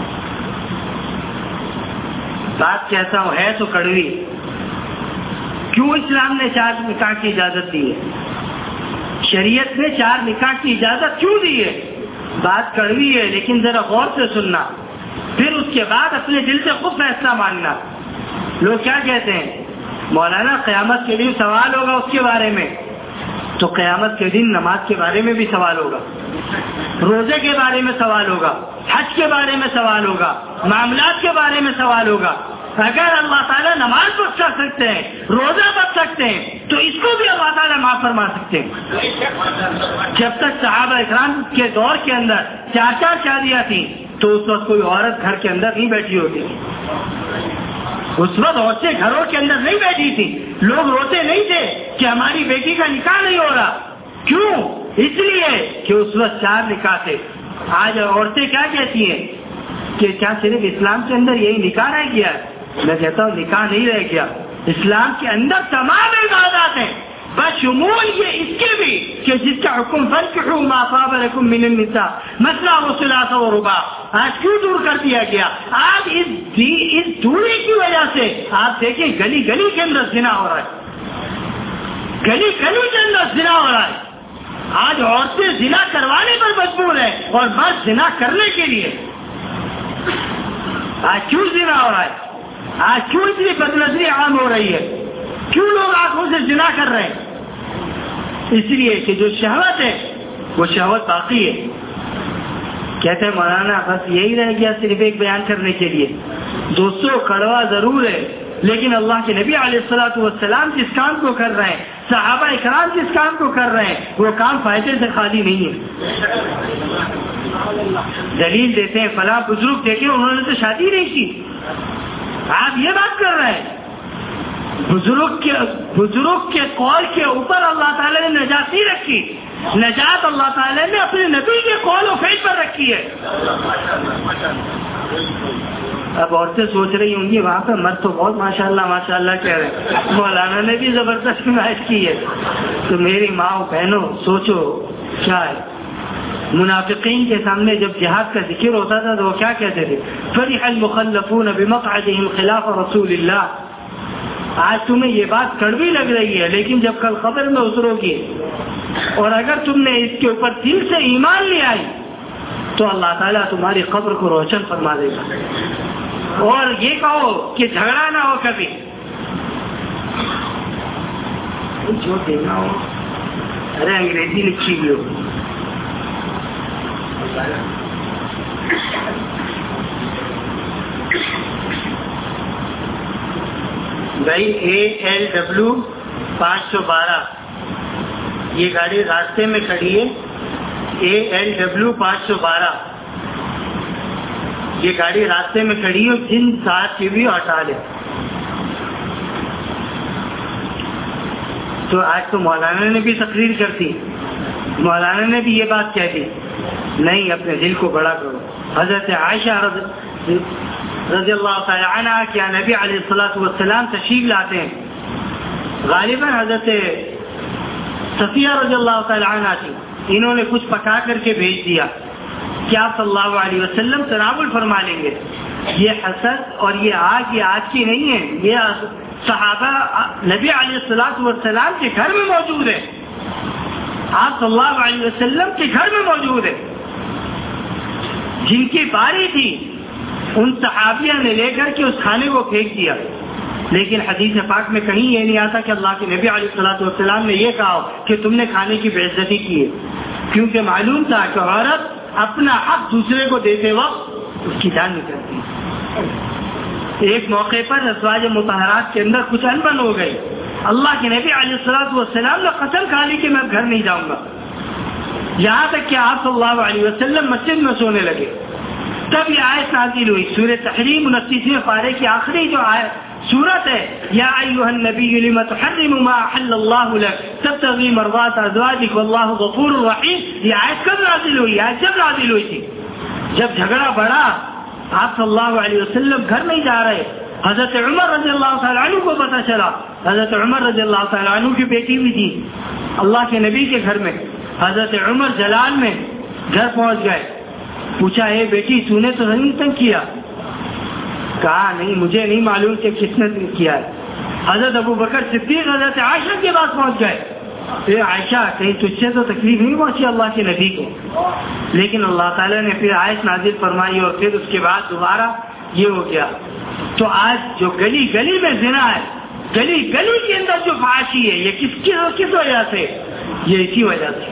S1: بات کہتا ہوں ہے تو کڑوی. کیوں اسلام نے چار نکاح کی اجازت دی ہے؟ شریعت نے چار نکاح کی اجازت کیوں دی ہے؟ بات کڑوی ہے لیکن ذرا غور سے سننا، پھر اس کے بعد اپنے دل سے خود فیصلہ ماننا. لوگ کیا کہتے ہیں؟ مولانا قیامت کے دن سوال ہوگا اس کے بارے میں. تو قیامت کے دن نماز کے بارے میں بھی سوال ہوگا، روزے کے بارے میں سوال ہوگا، حج کے بارے میں سوال ہوگا، معاملات کے بارے میں سوال ہوگا. اگر اللہ تعالیٰ نماز پڑھ سکتے ہیں، روزہ پڑھ سکتے ہیں، تو اس کو بھی اللہ تعالیٰ معاف فرما سکتے ہیں. جب تک صحابہ اکرام کے دور کے اندر چار چار شادیاں تھیں تو اس وقت کوئی عورت گھر کے اندر نہیں بیٹھی ہوتی. اس وقت عورتیں گھروں کے اندر نہیں بیٹھی تھی. لوگ روتے نہیں تھے کہ ہماری بیٹی کا نکاح نہیں ہو رہا. کیوں؟ اس لیے کہ اس وقت چار نکاح تھے. آج عورتیں کیا کہتی ہیں کہ کیا صرف اسلام کے اندر یہی نکاح رہ گیا؟ میں کہتا ہوں نکاح نہیں رہ گیا، اسلام کے اندر تمام عبادات ہیں، بشمول یہ اس کے بھی کہ جس کا حکم فانکحوا ما طاب لکم من النساء مثنی وثلاث ورباع. آج کیوں دور کر دیا گیا؟ آج اس اس دوری کی وجہ سے آپ دیکھیں گلی گلی کے اندر زنا ہو رہا ہے، گلی گلی کے اندر زنا ہو رہا ہے. آج عورتیں زنا کروانے پر مجبور ہیں اور مرد زنا کرنے کے لیے. آج کیوں زنا ہو رہا ہے؟ آج کیوں اتنی بدنظری عام ہو رہی ہے؟ کیوں لوگ آنکھوں سے زنا کر رہے ہیں؟ اس لیے کہ جو شہوت ہے وہ شہوت باقی ہے. کہتے ہیں مولانا بس یہی رہ گیا صرف ایک بیان کرنے کے لیے. دوستوں کڑوا ضرور ہے لیکن اللہ کے نبی علیہ الصلوۃ والسلام جس کام کو کر رہے ہیں، صحابہ اکرام جس کام کو کر رہے ہیں، وہ کام فائدے سے خالی نہیں ہے. دلیل دیتے ہیں فلاں بزرگ دیکھیں انہوں نے تو شادی نہیں کی. آپ یہ بات کر رہے ہیں بزرگ کے بزرگ کے قول کے اوپر اللہ تعالیٰ نے نجات نہیں رکھی. نجات اللہ تعالیٰ نے اپنے نبی کے قول و فعل پر رکھی ہے. اب عورتیں سوچ رہی ہوں گی وہاں پہ مرد تو بہت ماشاء اللہ ماشاء اللہ کہہ رہے ہیں، مولانا نے بھی زبردست نمائش کی ہے. تو میری ماں بہنوں سوچو کیا ہے. منافقین کے سامنے جب جہاد کا ذکر ہوتا تھا تو وہ کیا کہتے تھے؟ فرح المخلفون بمقعدهم خلاف رسول اللہ. آج تمہیں یہ بات کڑوی لگ رہی ہے، لیکن جب کل قبر میں اترو گی اور اگر تم نے اس کے اوپر دل سے ایمان لے آئی تو اللہ تعالیٰ تمہاری قبر کو روشن فرما دے گا. اور یہ کہو کہ جھگڑا نہ ہو کبھی، جو دینا ہو. ارے انگریزی لکھی ہوئی ہو. بھائی اے ایل ڈبلو پانچ سو بارہ یہ گاڑی راستے میں کھڑی ہے. اے ایل ڈبلو پانچ سو بارہ یہ گاڑی راستے میں کھڑی ہے. جن سات کی بھی ہٹا لے. تو آج تو مولانا نے بھی تقریر کر دی، مولانا نے بھی یہ بات کہہ دی نہیں اپنے دل کو بڑا کرو. حضرت عائشہ رضی رضی اللہ تعالی عنہ کہ نبی علیہ الصلوۃ والسلام تشریف لاتے ہیں. غالباً حضرت صفیہ رضی اللہ تعالی عنہ تھی. انہوں نے کچھ پکا کر کے بھیج دیا کہ آپ صلی اللہ علیہ وسلم تناول فرما لیں گے. یہ حسد اور یہ آگ یہ آج کی نہیں ہے، یہ صحابہ نبی علیہ الصلوۃ والسلام کے گھر میں موجود ہے. آپ صلی اللہ علیہ وسلم کے گھر میں موجود ہے. جن کی باری تھی ان صحابیہ نے لے کر کے اس کھانے کو پھینک دیا. لیکن حدیث پاک میں کہیں یہ نہیں آتا کہ اللہ کے نبی علیہ الصلوۃ والسلام نے یہ کہا کہ تم نے کھانے کی بے عزتی کی ہے، کیونکہ معلوم تھا کہ عورت اپنا حق دوسرے کو دیتے وقت اس کی جان نکلتی. ایک موقع پر ازواج مطہرات کے اندر کچھ انبن ہو گئی. اللہ کے نبی علیہ الصلوۃ والسلام نے قسم کھا لی کہ میں گھر نہیں جاؤں گا. یہاں تک کہ آپ صلی اللہ علیہ وسلم مسجد میں سونے لگے. تب یہ آیت نازل ہوئی سورہ تحریم انتیسویں پارے کی آخری جو آیت سورت ہے، یا ایھا النبی لم تحرم ما احل اللہ لک تبتغی مرضات ازواجک واللہ غفور رحیم. یہ آیت کب نازل ہوئی؟ آیت جب نازل ہوئی تھی جب جھگڑا بڑھا، آپ صلی اللہ علیہ وسلم گھر نہیں جا رہے. حضرت عمر رضی اللہ تعالیٰ عنہ کو پتہ چلا. حضرت عمر رضی اللہ تعالیٰ عنہ کی بیٹی بھی تھی اللہ کے نبی کے گھر میں. حضرت عمر جلال میں گھر پہنچ گئے. پوچھا اے بیٹی تو نے تو نہیں تنگ کیا؟ کہا نہیں مجھے نہیں معلوم کہ کس نے تنگ کیا ہے. حضرت ابو بکر صدیق حضرت عائشہ کے پاس پہنچ گئے. اے عائشہ کہیں تجھ سے تو تکلیف نہیں پہنچی اللہ کے نبی کو؟ لیکن اللہ تعالیٰ نے پھر آیت نازل فرمائی اور پھر اس کے بعد دوبارہ یہ ہو گیا. تو آج جو گلی گلی میں زنا ہے، گلی گلی کے اندر جو فحاشی ہے، یہ کس کس وجہ سے؟ یہ اسی وجہ سے.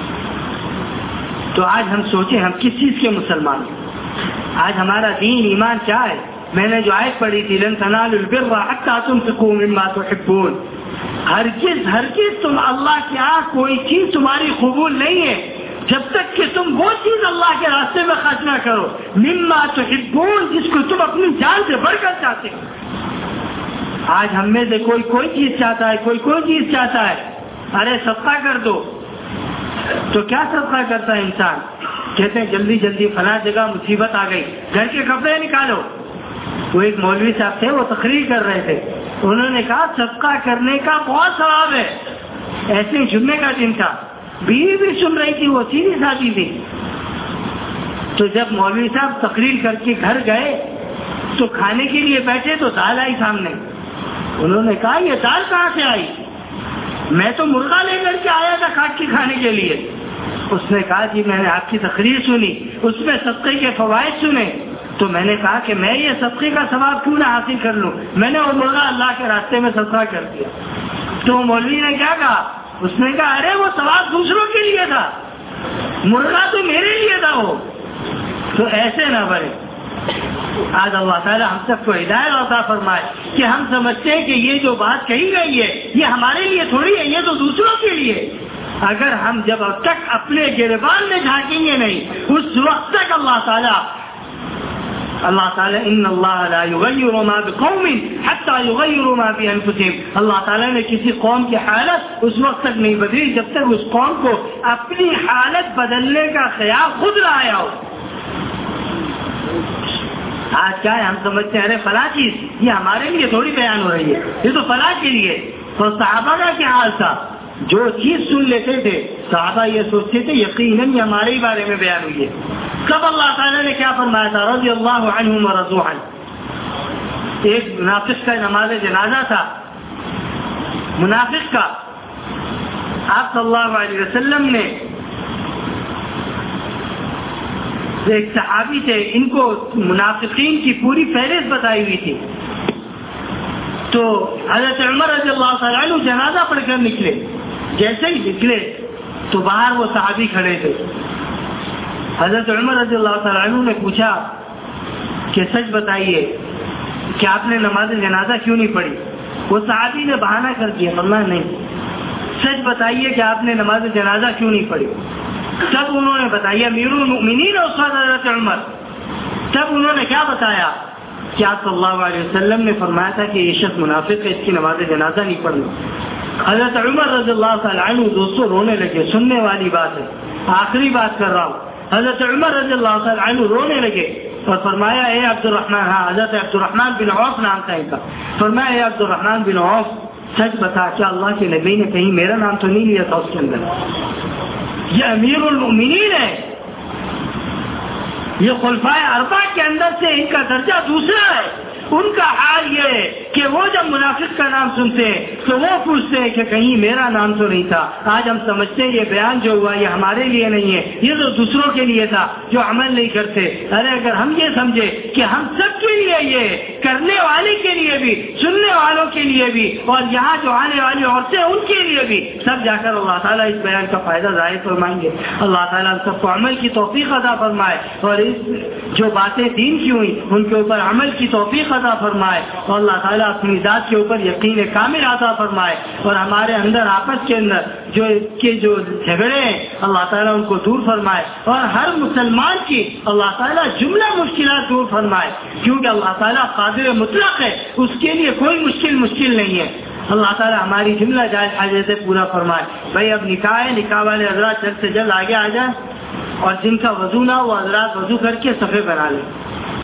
S1: تو آج ہم سوچیں ہم کس چیز کے مسلمان ہیں؟ آج ہمارا دین ایمان کیا ہے؟ میں نے جو آیت پڑھی تھی لن تنالوا البر حتى تنفقوا مما تحبون. ہرگز ہرگز تم اللہ کے ہاں کوئی چیز تمہاری قبول نہیں ہے جب تک کہ تم وہ چیز اللہ کے راستے میں خرچ نہ کرو مما تحبون، جس کو تم اپنی جان سے بڑھ کر چاہتے ہو. آج ہم میں سے کوئی کوئی چیز چاہتا ہے، کوئی کوئی چیز چاہتا ہے. ارے صدقہ کر دو، تو کیا صدقہ کرتا ہے انسان؟ کہتے ہیں جلدی جلدی فلاں جگہ مصیبت آ گئی، گھر کے کپڑے نکالو. وہ ایک مولوی صاحب تھے، وہ تقریر کر رہے تھے. انہوں نے کہا صدقہ کرنے کا بہت ثواب ہے. ایسے ہی جمعے کا دن تھا، بیوی بھی سن رہی تھی، وہ سیدھی سادھی تھی. تو جب مولوی صاحب تقریر کر کے گھر گئے تو کھانے کے لیے بیٹھے تو دال آئی سامنے. انہوں نے کہا یہ دال کہاں سے آئی؟ میں تو مرغا لے کر کے آیا تھا کاٹ کے کھانے کے لیے. اس نے کہا جی میں نے آپ کی تقریر سنی، اس میں صدقے کے فوائد سنے، تو میں نے کہا کہ میں یہ صدقے کا ثواب کیوں نہ حاصل کر لوں. میں نے وہ مرغا اللہ کے راستے میں صدقہ کر دیا. تو مولوی نے کیا کہا؟ اس نے کہا ارے وہ ثواب دوسروں کے لیے تھا، مرغا تو میرے لیے تھا وہ. تو ایسے نہ بنے. آج اللہ تعالیٰ ہم سب کو ہدایت عطا فرمائے کہ ہم سمجھتے ہیں کہ یہ جو بات کہی گئی ہے یہ ہمارے لیے تھوڑی ہے، یہ تو دوسروں کے لیے. اگر ہم جب تک اپنے گریبان میں جھانکیں گے نہیں اس وقت تک اللہ تعالیٰ اللہ تعالیٰ ان اللہ لا یغیر ما بقوم حتی یغیروا ما بانفسهم. اللہ تعالیٰ نے کسی قوم کی حالت اس وقت تک نہیں بدلی جب تک اس قوم کو اپنی حالت بدلنے کا خیال خود نہ آیا ہو. آج کیا ہے ہم سمجھتے ہیں ارے فلاں چیز یہ ہمارے لیے تھوڑی بیان ہو رہی ہے، یہ تو فلاں کے لیے. تو صحابہ کا کیا حال تھا؟ جو چیز سن لیتے تھے صحابہ یہ سوچتے تھے یقیناً یہ ہمارے ہی بارے میں بیان ہوئی ہے. تب اللہ تعالیٰ نے کیا فرمایا تھا؟ رضی اللہ عنہم ورضوا عنہ. ایک منافق کا نماز جنازہ تھا، منافق کا. آپ صلی اللہ علیہ وسلم نے ایک صحابی تھے، ان کو منافقین کی پوری فہرست بتائی ہوئی تھی. تو حضرت عمر رضی اللہ تعالیٰ عنہ جنازہ پڑھ کر نکلے. جیسے ہی نکلے تو باہر وہ صحابی کھڑے تھے. حضرت عمر رضی اللہ تعالیٰ عنہ نے پوچھا کہ سچ بتائیے کہ آپ نے نماز جنازہ کیوں نہیں پڑھی؟ وہ صحابی نے بہانہ کر دیا، فرمایا نہیں، سچ بتائیے کہ آپ نے نماز جنازہ کیوں نہیں پڑھی؟ تب انہوں نے بتایا، امیر المؤمنین استاد حضرت عمر، تب انہوں نے کیا بتایا کہ آپ صلی اللہ علیہ وسلم نے فرمایا تھا کہ یہ شخص منافق ہے، اس کی نماز جنازہ نہیں پڑھنا. حضرت عمر رضی اللہ تعالیٰ عنہ دوستوں رونے لگے. سننے والی بات ہے، آخری بات کر رہا ہوں. حضرت عمر رضی اللہ تعالیٰ عنہ رونے لگے اور فرمایا اے عبد الرحمن، ہاں حضرت عبد الرحمن بن عوف نام تھا ان کا، فرمایا اے عبد الرحمن بن عوف سچ بتا کیا اللہ کے نبی نے کہیں میرا نام تو نہیں لیا تھا اس کے اندر؟ یہ امیر المؤمنین ہے، یہ خلفائے اربعہ کے اندر سے ان کا درجہ دوسرا ہے. ان کا حال یہ ہے کہ وہ جب منافق کا نام سنتے ہیں تو وہ پوچھتے ہیں کہ کہیں میرا نام تو نہیں تھا. آج ہم سمجھتے ہیں یہ بیان جو ہوا یہ ہمارے لیے نہیں ہے، یہ تو دوسروں کے لیے تھا جو عمل نہیں کرتے. ارے اگر ہم یہ سمجھے کہ ہم سب کے لیے یہ کرنے والے کے لیے بھی، سننے والوں کے لیے بھی، اور یہاں جو آنے والی عورتیں ان کے لیے بھی، سب جا کر اللہ تعالیٰ اس بیان کا فائدہ ظاہر فرمائیں گے. اللہ تعالیٰ ہم سب کو عمل کی توفیق عطا فرمائے، اور اس جو باتیں دین کی ہوئی ان کے اوپر عمل کی توفیق عطا فرمائے، اور اللہ تعالیٰ اپنی ذات کے اوپر یقین کامل عطا فرمائے، اور ہمارے اندر آپس کے اندر جو کے جو جھگڑے ہیں اللہ تعالیٰ ان کو دور فرمائے، اور ہر مسلمان کی اللہ تعالیٰ جملہ مشکلات دور فرمائے، کیونکہ اللہ تعالیٰ قادر مطلق ہے، اس کے لیے کوئی مشکل مشکل نہیں ہے. اللہ تعالیٰ ہماری جملہ جائز حاجتیں پورا فرمائے. بھائی اب نکاح ہے، نکاح والے حضرات جلد سے جلد آگے آ جائیں، اور جن کا وضو نہ ہو وہ حضرات وضو کر کے صفے بنا لیں.